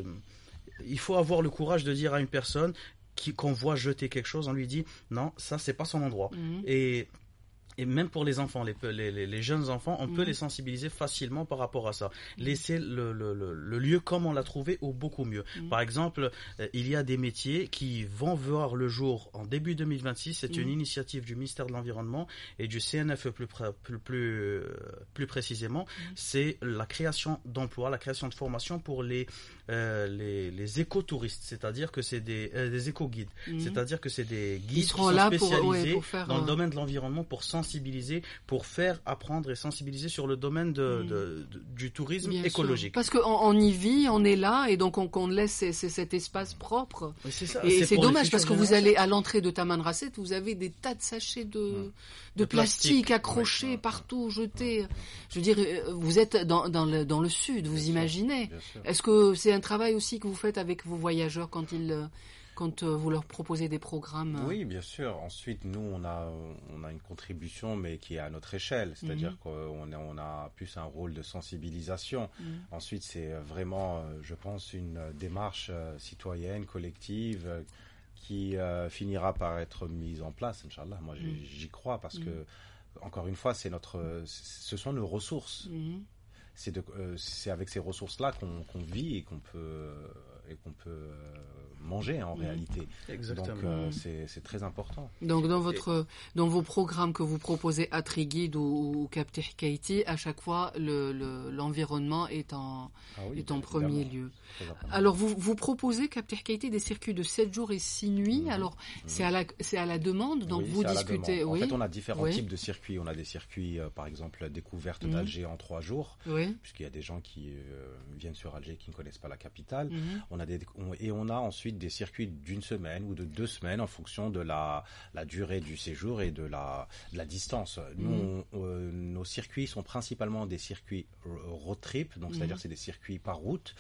il faut avoir le courage de dire à une personne qui qu'on voit jeter quelque chose, on lui dit non, ça c'est pas son endroit. Mhm. Et et même pour les enfants, les, les, les, les jeunes enfants, on Mhm. peut les sensibiliser facilement par rapport à ça. Laisser le, le, le, le lieu comme on l'a trouvé ou beaucoup mieux. Mhm. Par exemple, euh, il y a des métiers qui vont voir le jour en début deux mille vingt-six. C'est Mhm. une initiative du ministère de l'Environnement et du C N F E plus, pré- plus, plus, euh, plus précisément. Mhm. C'est la création d'emplois, la création de formations pour les, euh, les, les écotouristes. C'est-à-dire que c'est des, euh, des éco-guides. Mhm. C'est-à-dire que c'est des guides Ils qui seront sont là pour, spécialisés ouais, pour faire, dans le euh, domaine de l'environnement pour sensibiliser, pour faire apprendre et sensibiliser sur le domaine de, Mhm. de- de- du tourisme Bien écologique. sûr. Parce qu'on on y vit, on est là, et donc on, qu'on laisse ces- ces- cet espace propre. Oui, c'est ça, Et c'est pour les dommage futures parce que vous générations. allez à l'entrée de Taman Rasset, vous avez des tas de sachets de, de, De plastique, plastique, accrochés ouais. partout, jetés. Je veux dire, euh, vous êtes dans, dans, le, dans le sud, vous Bien sûr, imaginez. bien sûr. Est-ce que c'est un travail aussi que vous faites avec vos voyageurs quand ils, euh, quand euh, vous leur proposez des programmes? euh, Oui, bien sûr. Ensuite, nous, on a, on a une contribution, mais qui est à notre échelle. C'est-à-dire Mhm. qu'on a, on a plus un rôle de sensibilisation. Mhm. Ensuite, c'est vraiment, euh, je pense, une démarche euh, citoyenne, collective, euh, qui euh, finira par être mise en place, Inch'Allah. Moi, j'y- Mhm. j'y crois parce Mhm. que, encore une fois, c'est notre, ce sont nos ressources. Mhm. C'est de, euh, c'est avec ces ressources-là qu'on qu'on vit et qu'on peut, et qu'on peut euh, manger en Mhm. réalité. Exactement. Donc, euh, Mhm. c'est c'est très important. Donc dans votre dans vos programmes que vous proposez à Triguide ou, ou Cap Kaiti, à chaque fois le, le- l'environnement est en Ah oui, est en bien premier évidemment. lieu. Très important. Alors vous vous proposez Cap Kaiti des circuits de sept jours et six nuits. Mhm. Alors Mhm. c'est à la c'est à la demande, donc Oui, vous c'est à la discutez. demande. Oui. En fait, on a différents Oui. types de circuits. On a des circuits, euh, par exemple, découverte Mhm. d'Alger en trois jours, Oui. puisqu'il y a des gens qui euh, viennent sur Alger qui ne connaissent pas la capitale. Mhm. On a des, on- et on a ensuite des circuits d'une semaine ou de deux semaines en fonction de la, la durée du séjour et de la, de la distance. Nous, Mhm. on- euh, nos circuits sont principalement des circuits r- road trip, donc Mhm. c'est-à-dire c'est des circuits par route.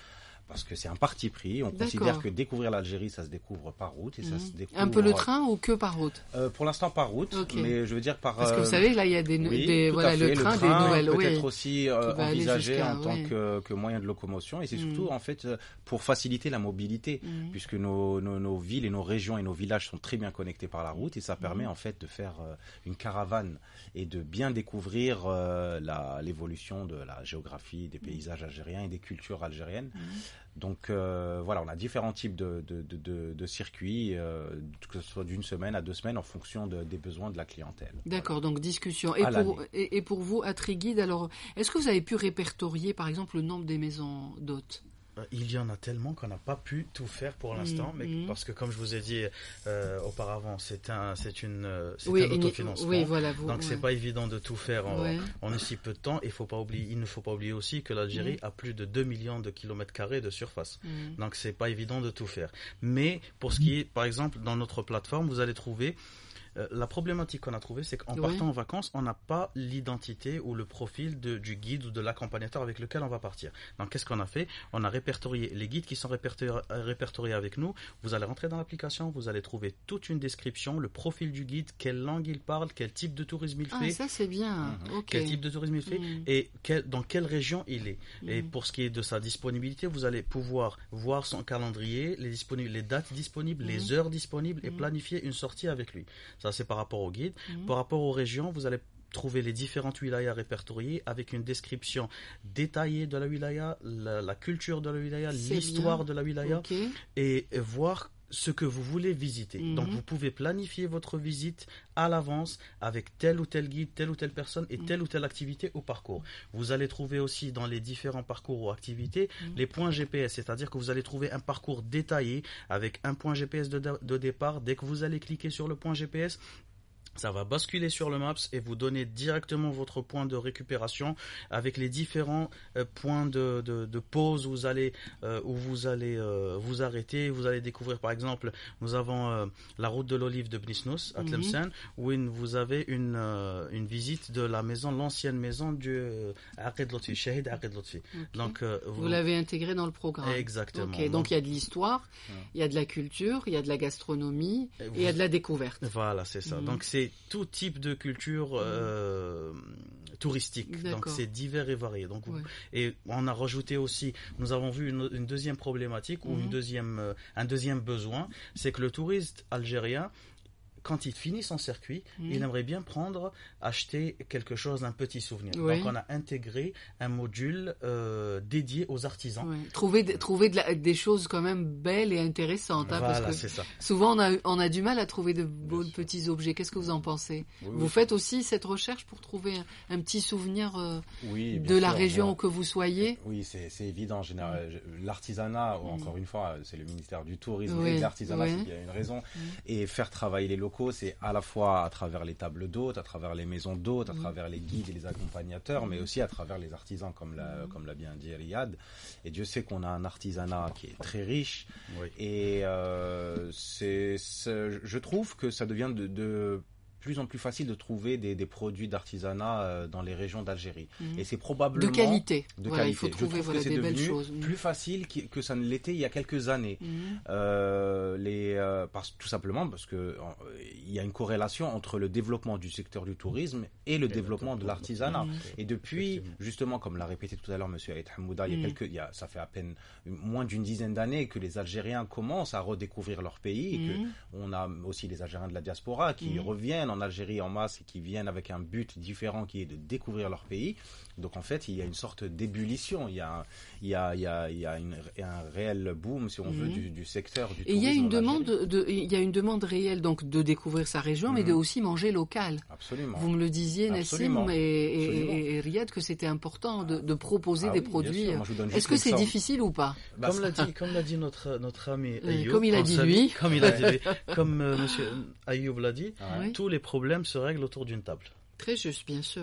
parce que c'est un parti pris. On D'accord. considère que découvrir l'Algérie, ça se découvre par route et ça Mmh. se découvre. Un peu le train ou que par route? Euh, pour l'instant par route, Okay. mais je veux dire par. Parce que euh, vous savez, là, il y a des, oui, des tout voilà à fait. le train, le train des nouvelles, peut-être oui. aussi euh, Qui va aller envisagé jusqu'à- en tant oui. que, que moyen de locomotion, et c'est Mm. surtout en fait euh, pour faciliter la mobilité, Mm. puisque nos, nos, nos villes et nos régions et nos villages sont très bien connectés par la route, et ça permet en fait de faire euh, une caravane et de bien découvrir euh, la, l'évolution de la géographie, des paysages algériens et des cultures algériennes. Mm. Donc euh, voilà, on a différents types de, de, de, de, de circuits, euh, que ce soit d'une semaine à deux semaines en fonction de, des besoins de la clientèle. D'accord, donc discussion. Et À pour, l'année. et, et pour vous, Atriguide, alors, est-ce que vous avez pu répertorier, par exemple, le nombre des maisons d'hôtes? Il y en a tellement qu'on n'a pas pu tout faire pour l'instant, Mmh, mais mmh. parce que comme je vous ai dit euh, auparavant, c'est un, c'est une, euh, c'est Oui, un une- autofinancement. oui, voilà, vous- donc c'est ouais. pas évident de tout faire en, Ouais. en aussi peu de temps. Il faut pas oublier, il ne faut pas oublier aussi que l'Algérie Mmh. a plus de deux millions de kilomètres carrés de surface. Mmh. Donc c'est pas évident de tout faire. Mais pour ce qui est, par exemple, dans notre plateforme, vous allez trouver euh, la problématique qu'on a trouvée, c'est qu'en Ouais. partant en vacances, on n'a pas l'identité ou le profil de, du guide ou de l'accompagnateur avec lequel on va partir. Donc qu'est-ce qu'on a fait? On a répertorié les guides qui sont répertoriés, répertoriés avec nous. Vous allez rentrer dans l'application, vous allez trouver toute une description, le profil du guide, quelle langue il parle, quel type de tourisme il Ah, fait. ça c'est bien. Mmh. Ok. Quel type de tourisme il fait Mm. et quel, dans quelle région il est. Et Mm. pour ce qui est de sa disponibilité, vous allez pouvoir voir son calendrier, les, disponibles, les dates disponibles, Mm. les heures disponibles et Mm. planifier une sortie avec lui. Ça, c'est par rapport au guide. Mm. Par rapport aux régions, vous allez trouver les différentes wilayas répertoriées avec une description détaillée de la wilaya, la, la culture de la wilaya, C'est l'histoire bien. de la wilaya Ok. et voir ce que vous voulez visiter. Mhm. Donc vous pouvez planifier votre visite à l'avance avec tel ou tel guide, telle ou telle personne et Mhm. telle ou telle activité au parcours. Vous allez trouver aussi dans les différents parcours ou activités Mhm. les points G P S, c'est-à-dire que vous allez trouver un parcours détaillé avec un point G P S de, de départ. Dès que vous allez cliquer sur le point G P S, ça va basculer sur le Maps et vous donner directement votre point de récupération avec les différents euh, points de, de, de pause où vous allez, euh, où vous allez euh, vous arrêter. Vous allez découvrir, par exemple, nous avons euh, la route de l'olive de Bnisnous à Mhm. Tlemcen, où une- vous avez une, euh, une visite de la maison, l'ancienne maison du euh, Aqid Lotfi, Shahid Aqid Lotfi. Ok. Donc, euh, Vous l'avez intégré dans le programme. Exactement. Ok, donc il y a de l'histoire, Ouais. il y a de la culture, il y a de la gastronomie Et et vous- il y a de la découverte. Voilà, c'est ça. Mhm. Donc c'est tout type de culture euh, touristique. Donc D'accord. c'est divers et varié. Donc vous- Ouais. et on a rajouté aussi, nous avons vu une, une deuxième problématique ou Mhm. une deuxième, euh, un deuxième besoin, c'est que le touriste algérien, quand il finit son circuit, Mhm. il aimerait bien prendre, acheter quelque chose, un petit souvenir. Oui. Donc on a intégré un module euh, dédié aux artisans. Ouais. Trouver, de- trouver de la- des choses quand même belles et intéressantes. hein, Voilà, parce que c'est ça. souvent on a, on a du mal à trouver de beaux sûr. petits objets. Qu'est-ce que vous en pensez? Oui, Vous oui. faites aussi cette recherche pour trouver un, un petit souvenir euh, Oui, bien de la sûr, région bien. où que vous soyez? Oui, c'est c'est évident. En général, je- l'artisanat, ou encore une fois, c'est le ministère du Tourisme Oui, et de l'artisanat, oui. c'est qu'il y a une raison. Et faire travailler les locaux, c'est à la fois à travers les tables d'hôtes, à travers les maisons d'hôtes, à travers les guides et les accompagnateurs, mais aussi à travers les artisans, comme l'a comme l'a bien dit Riyad. Et Dieu sait qu'on a un artisanat qui est très riche. Oui. Et euh, c'est, c'est- je trouve que ça devient de, de plus en plus facile de trouver des, des produits d'artisanat euh, dans les régions d'Algérie. Mhm. Et c'est probablement De qualité. de Voilà, qualité. il faut Je trouver trouve voilà, que c'est des belles devenu choses. Mhm. plus facile qui- que ça ne l'était il y a quelques années. Mhm. Euh, les, euh, parce, tout simplement parce que euh, il y a une corrélation entre le développement du secteur du tourisme et le Et développement le de l'artisanat. Mhm. Et depuis, Effectivement. justement, comme l'a répété tout à l'heure Monsieur Aït Hamouda, il y a Mhm. quelques, il y a, ça fait à peine moins d'une dizaine d'années que les Algériens commencent à redécouvrir leur pays et que Mhm. on a aussi les Algériens de la diaspora qui Mhm. reviennent en Algérie en masse et qui viennent avec un but différent qui est de découvrir leur pays. Donc en fait, il y a une sorte d'ébullition, il y a, un- il y a, il y a, il y a une- un réel boom, si on veut, Mhm. du, du secteur du Et il y a tourisme une en demande Algérie. de, il y a une demande réelle donc de découvrir sa région, mais Mhm. de aussi manger local. Absolument. Vous me le disiez, Absolument. Nassim et, et- Absolument. et- et Riyad, que c'était important de, de proposer Ah des oui, bien produits. sûr. Moi, je vous donne juste Est-ce que c'est l'exemple. difficile ou pas? Bah, Comme l'a dit, comme l'a dit notre notre ami Oui, Ayoub, comme il a on dit salue- lui. comme il a dit lui, comme euh, Monsieur Ayoub l'a dit, Ouais. Oui. tous les problèmes se règlent autour d'une table. Très juste, bien sûr.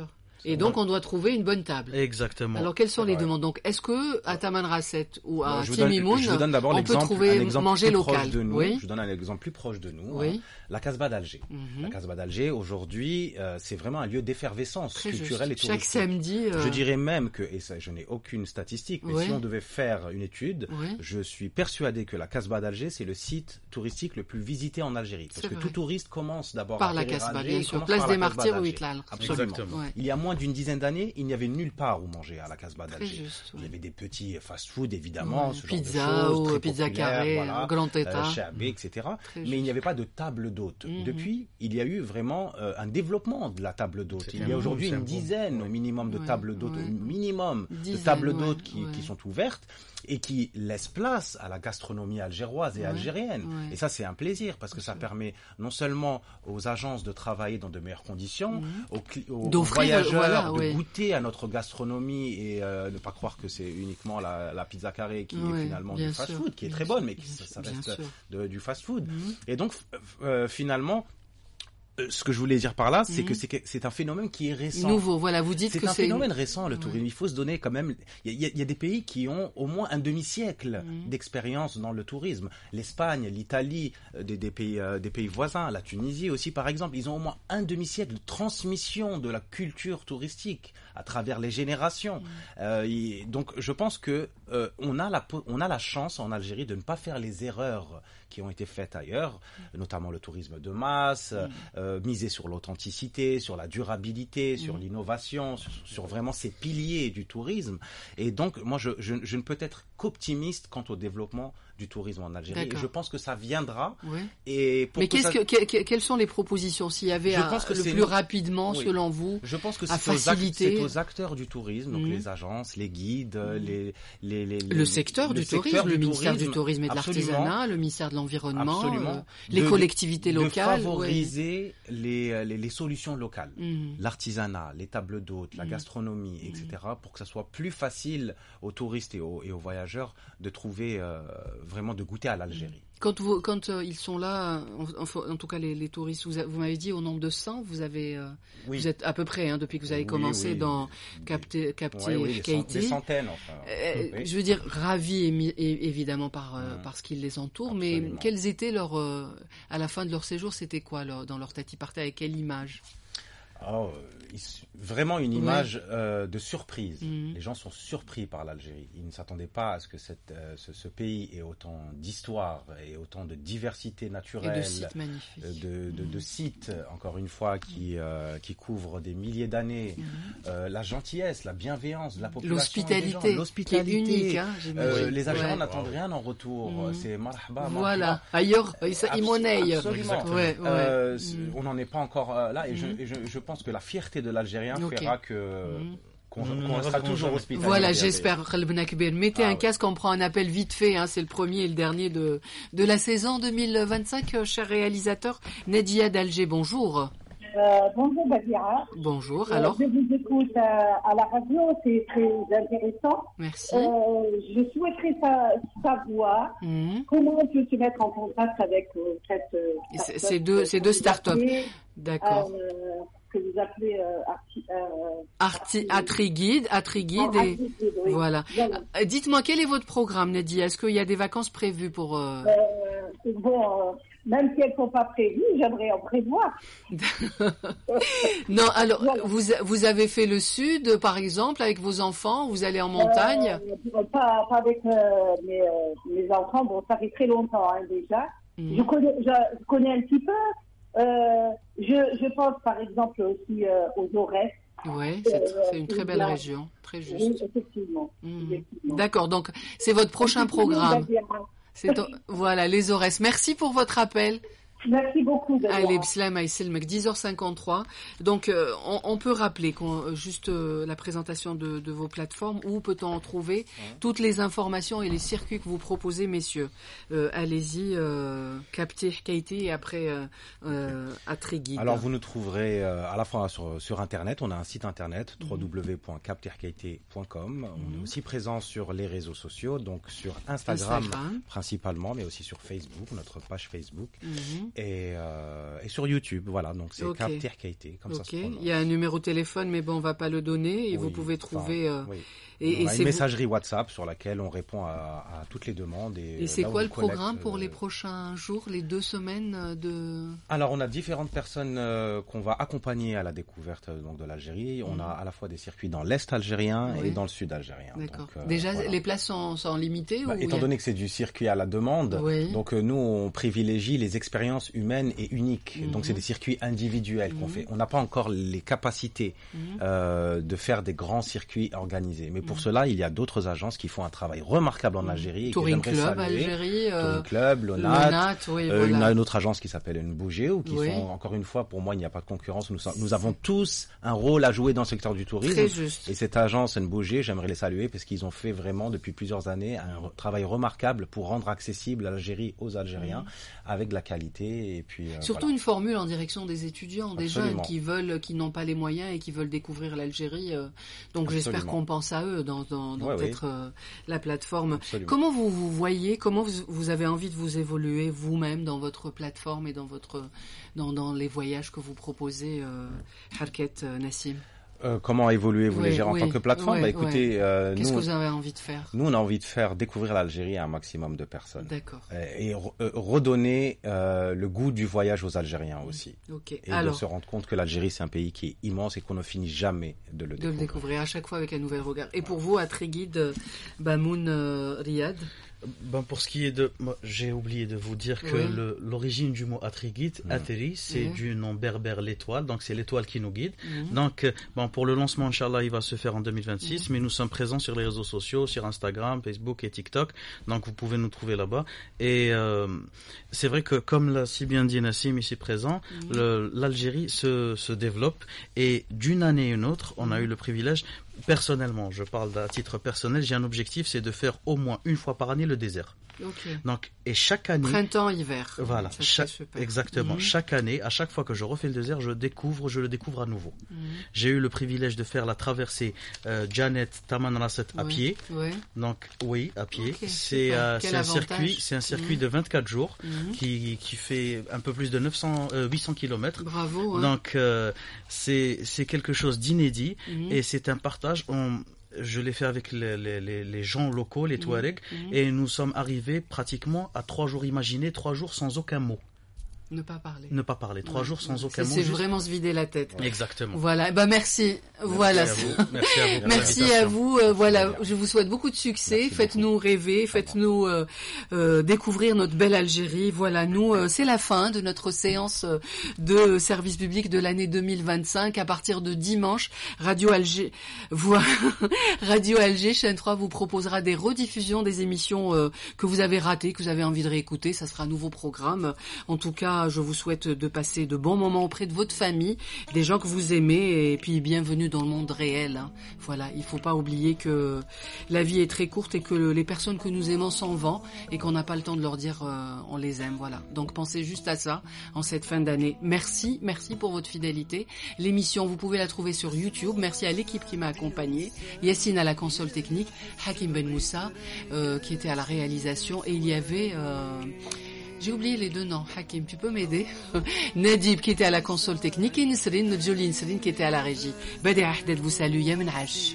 Et donc, on doit trouver une bonne table. Exactement. Alors, quelles sont les Ouais. demandes? Donc, est-ce que à Taman Rasset ou à Je vous donne- Timimoun, je vous donne d'abord on peut l'exemple- trouver un exemple manger plus local? proche de nous. Oui. Je vous donne un exemple plus proche de nous. Oui. hein. La Casbah d'Alger. Mhm. La Casbah d'Alger, aujourd'hui, euh, c'est vraiment un lieu d'effervescence Très culturelle juste. et Chaque touristique. samedi. euh, Je dirais même que, et ça, je n'ai aucune statistique, mais Oui. si on devait faire une étude, Oui. je suis persuadé que la Casbah d'Alger, c'est le site touristique le plus visité en Algérie. Parce C'est que vrai. tout touriste commence d'abord Par à la atterrir à Casbah, Alger, bien il sûr. commence Place par des la Casbah Martyrs ou d'Alger. Itlal. Absolument. Ouais. Il y a moins d'une dizaine d'années, il n'y avait nulle part où manger à la Casbah Très d'Alger. juste. Il ouais. y avait des petits fast-food, évidemment, Ouais, ce genre pizza de choses, ou très pizza populaires, carré, voilà, grand état. euh, chabé, et cetera. Très Mais juste. il n'y avait pas de table d'hôte. Mhm. Depuis, il y a eu vraiment euh, un développement de la table d'hôte. C'est Il un y a boom, aujourd'hui c'est un une boom. dizaine au minimum de Ouais, tables d'hôte, ouais. au minimum de Dizaine, tables ouais, d'hôtes qui, ouais. qui sont ouvertes et qui laissent place à la gastronomie algéroise et Ouais, algérienne. ouais. Et ça, c'est un plaisir parce que ça permet non seulement aux agences de travailler dans de meilleures conditions, Mhm. aux, cli- aux- aux D'offrir, voyageurs voilà, de ouais. goûter à notre gastronomie et euh, ne pas croire que c'est uniquement la, la pizza carrée qui Ouais, est finalement bien du sûr, fast-food, qui est bien très sûr, bonne, mais qui bien ça, ça sûr, reste bien sûr. de- du fast-food. Mhm. Et donc, f- euh, finalement, euh, ce que je voulais dire par là, c'est Mhm. que c'est que c'est un phénomène qui est récent. Nouveau, voilà, vous dites C'est que un c'est... phénomène récent, le Ouais. tourisme. Il faut se donner quand même. Il y, a- il y a des pays qui ont au moins un demi-siècle Mhm. d'expérience dans le tourisme. L'Espagne, l'Italie, euh, des, des pays, euh, des pays voisins, la Tunisie aussi, par exemple, ils ont au moins un demi-siècle de transmission de la culture touristique à travers les générations. Mhm. Euh, et donc, je pense que euh, on a la po- on a la chance en Algérie de ne pas faire les erreurs qui ont été faites ailleurs, notamment le tourisme de masse, euh, miser sur l'authenticité, sur la durabilité, sur Mhm. l'innovation, sur, sur vraiment ces piliers du tourisme. Et donc, moi, je, je, je ne peux être qu'optimiste quant au développement du tourisme en Algérie. Et D'accord. je pense que ça viendra. Ouais. Et pour Mais que qu'est-ce ça- que, que- que- quelles sont les propositions s'il y avait Je à- pense que le c'est plus nous- rapidement, Oui. selon vous? Je pense que à c'est aux, act- faciliter. c'est aux acteurs du tourisme, donc Mhm. les agences, les guides, les, les, les, Le les- secteur le du secteur tourisme, le ministère du tourisme et de absolument. l'artisanat, le ministère de l'environnement, Absolument. euh, les De- collectivités de locales. ouais. favoriser les, les, les solutions locales. Mhm. L'artisanat, les tables d'hôtes, la Mhm. gastronomie, et cetera, pour que ça soit plus facile aux touristes et aux, et aux voyageurs de trouver euh, vraiment de goûter à l'Algérie. Quand, vous, quand euh, ils sont là, en, en- en tout cas les, les touristes, vous, a- vous m'avez dit au nombre de cent, vous avez, euh, Oui. vous êtes à peu près, hein, depuis que vous avez Oui, commencé oui. dans Des- Capter, Capter Ouais, oui, des, cent- Katie. des centaines, enfin. Euh, Oui. Je veux dire, ravis émi- é- évidemment par, euh, Mm. par ce qui les entoure, Absolument. mais quels étaient leurs, euh, à la fin de leur séjour, c'était quoi leur- dans leur tête? Ils partaient avec quelle image? Oh, il s- vraiment une image euh, de surprise. Mhm. Les gens sont surpris par l'Algérie. Ils ne s'attendaient pas à ce que cette, euh, ce, ce pays ait autant d'histoire et autant de diversité Et naturelle. de sites magnifiques. euh, de, de, de sites, encore une fois, qui, euh, qui couvrent des milliers d'années. Mhm. Euh, la gentillesse, la bienveillance de la population. L'hospitalité, et des gens. qui est L'hospitalité. unique, hein, Euh, j'imagine. les Algériens Ouais. n'attendent rien en retour. Mhm. C'est marhaba, Voilà, marhaba. ailleurs, ils Abs- ils monnaient. Absolument. Ouais, ouais. Euh, c'est- Mhm. On n'en est pas encore euh, là et, je, Mhm. et je, je pense que la fierté de l'Algérien Ok. fera que Mhm. qu'on Nous ne qu'on restera resterons toujours jamais. hospitalier. Voilà, j'espère. Khalbna Kbir. Mettez Ah un ouais. casque, on prend un appel vite fait. Hein, c'est le premier et le dernier de, de la saison deux mille vingt-cinq. euh, Cher réalisateur, Nadia d'Alger, bonjour. Euh, bonjour Badia. Bonjour, Euh, alors, je vous écoute euh, à la radio, c'est très intéressant. merci. Euh, je souhaiterais sa- savoir Mhm. comment on peut se mettre en contact avec euh, cette. euh, Et c'est- start-up ces deux- ces que deux vous start-up. appelez, D'accord. euh, que vous appelez euh, arti, euh, Arti, Atriguide, Atriguide ah, et... Artiguide, oui. Voilà. Voilà. Euh, Dites-moi, quel est votre programme, Nadia? Est-ce qu'il y a des vacances prévues pour... euh, Euh, bon, euh, même si elles ne sont pas prévues, j'aimerais en prévoir. Non, alors, Voilà. vous, vous avez fait le sud, par exemple, avec vos enfants, vous allez en montagne? Euh, pas, pas avec euh, mes, euh, mes enfants, bon, ça fait très longtemps hein, déjà. Mhm. Je connais, je, je connais un petit peu. Euh, je, je pense par exemple aussi euh, aux Aurès. Oui, c'est Euh, c'est une très belle là. région, très Oui, juste. effectivement. Mhm. effectivement. D'accord, donc c'est votre prochain programme. Effectivement, C'est au- Voilà, les Aurès. Merci pour votre appel. Merci beaucoup. Daniel. Allez, Bslam Aïselmek, dix heures cinquante-trois. Donc, euh, on, on peut rappeler qu'on, euh, juste euh, la présentation de, de vos plateformes. Où peut-on en trouver toutes les informations et les circuits que vous proposez, messieurs? Euh, allez-y, euh, captez Kaiti et après euh, euh, Atriguide. Alors vous nous trouverez euh, à la fois sur, sur internet, on a un site internet Mhm. w w w point capterkaité point com. On est aussi présent sur les réseaux sociaux, donc sur Instagram, Instagram. principalement, mais aussi sur Facebook, notre page Facebook. Mhm. et, euh, et sur YouTube. Voilà, donc c'est okay. Cap Keité, comme okay. ça se prononce. Il y a un numéro de téléphone, mais bon, on va pas le donner et oui, vous pouvez trouver. Enfin, euh, oui. Et, on et a c'est une messagerie vous... WhatsApp sur laquelle on répond à, à toutes les demandes. Et, et c'est quoi le programme collecte, pour euh... les prochains jours, les deux semaines de... Alors, on a différentes personnes euh, qu'on va accompagner à la découverte euh, donc, de l'Algérie. On mmh. a à la fois des circuits dans l'Est algérien oui. et dans le Sud algérien. D'accord. Donc, euh, Déjà, voilà. les places sont, sont limitées bah, ou Étant a... donné que c'est du circuit à la demande, oui. donc euh, nous, on privilégie les expériences humaines et uniques. Mmh. Donc, c'est des circuits individuels mmh. qu'on fait. On n'a pas encore les capacités mmh. euh, de faire des grands circuits organisés. Mais pour mmh. cela, il y a d'autres agences qui font un travail remarquable en Algérie. Touring Club, Algérie. Euh, Touring Club, l'ONAT. l'ONAT oui, euh, voilà. Une autre agence qui s'appelle Nbougé, ou qui oui. sont, encore une fois, pour moi, il n'y a pas de concurrence. Nous, nous avons tous un rôle à jouer dans le secteur du tourisme. Très juste. Et cette agence Nbougé, j'aimerais les saluer parce qu'ils ont fait vraiment, depuis plusieurs années, un re- travail remarquable pour rendre accessible l'Algérie aux Algériens mmh. avec de la qualité. Et puis, euh, Surtout voilà. une formule en direction des étudiants, des Absolument. jeunes qui veulent, qui n'ont pas les moyens et qui veulent découvrir l'Algérie. Euh, donc Absolument. J'espère qu'on pense à eux dans, dans, dans ouais, peut-être oui. euh, la plateforme. Absolument. Comment vous vous voyez, comment vous, vous avez envie de vous évoluer vous-même dans votre plateforme et dans votre dans, dans les voyages que vous proposez, euh, Harket euh, Nassim? Euh, comment évoluer, vous oui, voulez dire, en oui, tant que plateforme oui, bah, écoutez, oui. euh, Qu'est-ce nous, que vous avez envie de faire? Nous, on a envie de faire découvrir l'Algérie à un maximum de personnes. D'accord. Et, et re- redonner euh, le goût du voyage aux Algériens aussi. Okay. Et Alors, de se rendre compte que l'Algérie, c'est un pays qui est immense et qu'on ne finit jamais de le de découvrir. le découvrir à chaque fois avec un nouvel regard. Et pour vous, à Triguide, Bamoun euh, Riyad? Ben pour ce qui est de, moi, j'ai oublié de vous dire que oui. le, l'origine du mot Atriguit, mmh. Ateri, c'est mmh. du nom berbère l'étoile, donc c'est l'étoile qui nous guide. Mmh. Donc, bon, pour le lancement, Inch'Allah, il va se faire en deux mille vingt-six, mmh. mais nous sommes présents sur les réseaux sociaux, sur Instagram, Facebook et TikTok, donc vous pouvez nous trouver là-bas. Et euh, c'est vrai que, comme l'a si bien dit Nassim ici présent, mmh. le, l'Algérie se, se développe et d'une année à une autre, on a eu le privilège. Personnellement, je parle à titre personnel, j'ai un objectif, c'est de faire au moins une fois par année le désert. Okay. Donc, et chaque année... Printemps, hiver. Voilà, chaque, exactement. Mmh. Chaque année, à chaque fois que je refais le désert, je découvre, je le découvre à nouveau. Mmh. J'ai eu le privilège de faire la traversée euh, Janet Taman Rasset à ouais. pied. Ouais. Donc, oui, à pied. Okay, c'est euh, c'est un avantage. circuit, c'est un circuit mmh. de vingt-quatre jours mmh. qui qui fait un peu plus de neuf cents, euh, huit cents kilomètres. Bravo. Hein. Donc, euh, c'est c'est quelque chose d'inédit mmh. et c'est un partage. On, Je l'ai fait avec les, les, les gens locaux, les Touaregs, mmh. et nous sommes arrivés pratiquement à trois jours imaginés, trois jours sans aucun mot. Ne pas parler. Ne pas parler. Trois ouais. jours sans aucun c'est, mot. C'est juste... vraiment se vider la tête. Exactement. Voilà. Ben merci. Merci voilà. À vous. Merci à vous. Merci à vous. Euh, voilà. Je vous souhaite beaucoup de succès. Merci Faites-nous beaucoup. rêver. Faites-nous euh, euh, découvrir notre belle Algérie. Voilà. Nous, euh, c'est la fin de notre séance de service public de l'année deux mille vingt-cinq. À partir de dimanche, Radio Alger, voilà. Radio Alger, chaîne trois, vous proposera des rediffusions des émissions euh, que vous avez ratées, que vous avez envie de réécouter. Ça sera un nouveau programme. En tout cas, je vous souhaite de passer de bons moments auprès de votre famille, des gens que vous aimez, et puis bienvenue dans le monde réel. Hein. Voilà, il faut pas oublier que la vie est très courte et que les personnes que nous aimons s'en vont et qu'on n'a pas le temps de leur dire euh, on les aime. Voilà. Donc pensez juste à ça en cette fin d'année. Merci, merci pour votre fidélité. L'émission, vous pouvez la trouver sur YouTube. Merci à l'équipe qui m'a accompagné, Yassine à la console technique, Hakim Ben Moussa euh, qui était à la réalisation, et il y avait euh, j'ai oublié les deux noms. Hakim, tu peux m'aider? Nadib qui était à la console technique et Nisrine, Jolie Nisrine qui était à la régie. Badi Ahdad vous salue, Yamin Ash.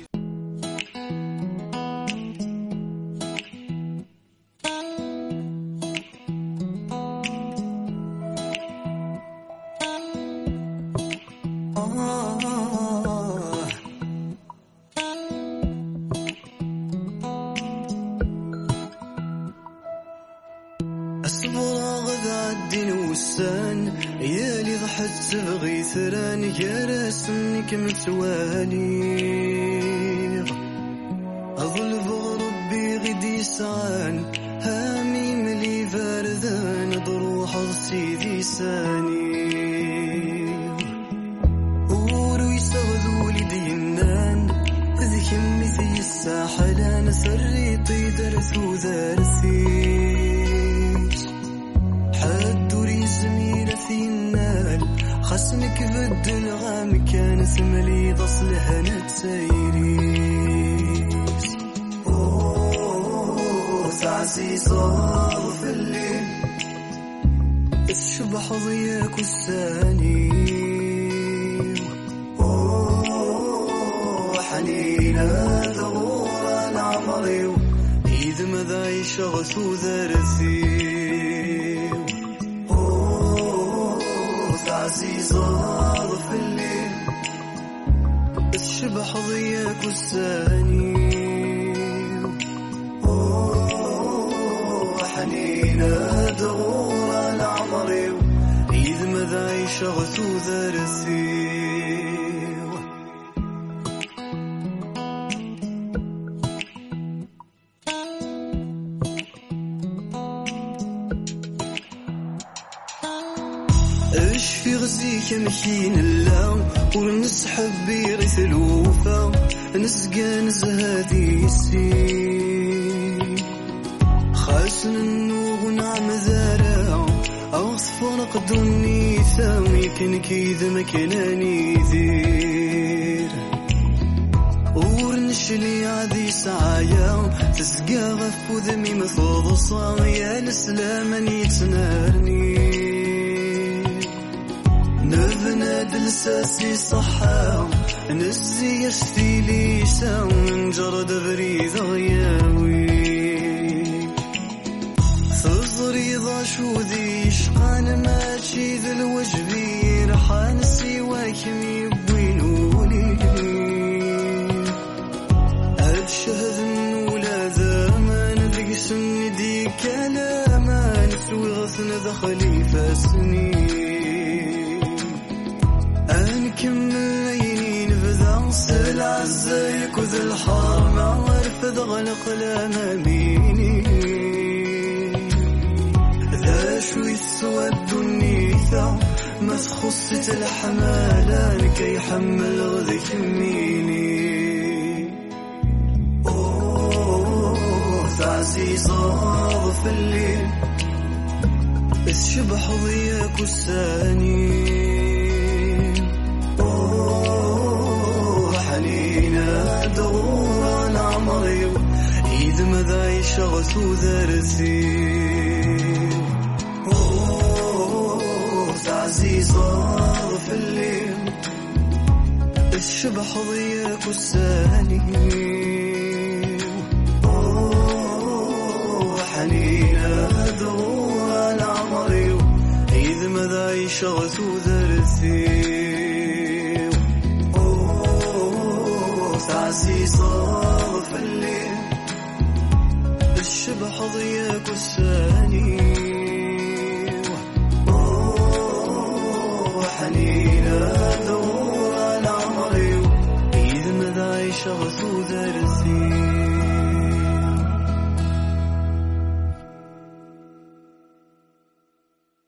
متواليغ أظل بغربي غدي سعان هامي ملي فاردان ضروح سيدي ساني أورو يسغذو لي دينان ذيك مثي الساحلان سريطي درثو ذارثيش حد ريزمي لثينال خصنك بالدنغام كان ثملي ضصلها نتسيريس اوه تعسي صار في الليل الشبح ضياك والثاني حنينة ضغورا العمري إذا ماذا يشغث ذرثي عزيز في الليل الشبح ضياك والثاني حنينة ضغورا العمري إذا ماذا يشغث ذرثي في غزيك مكين اللام ونسحب بيرث الوفا نسقى نزهادي السين خاسن النوغ ونعم ذارا أغصفر قدوني ثامي كن كيذا مكناني ذير ورنشلي عادي سعايا تسقى غفو ذمي مثوض يا السلام يتنارني نبنى دلساسي صحا نزي يشتي لي سام من جرد بريد غياوي تزري ضا شوذي شقان ماشي ذا الوجبي رحان سواكم يبوينولي هاد شهد النولا ذامان ذيك سن دي كلامان سوي غثن دخلي فاسني كم الليل بذا صل عزيك وذا الحرم وارفض غلق الأماميني ذا شوي السود النيثة ما تخصت الحمالان كي يحمل غذك ميني أوه تعزيز في الليل الشبح ضياك والثاني دوران عمري إذا ماذا يشغث ذرثي تعزيز في الليل الشبح ضياك والثاني حنينة دوران عمري إذا ماذا يشغث ذرثي عزيز في الليل الشبح ضياك والسلام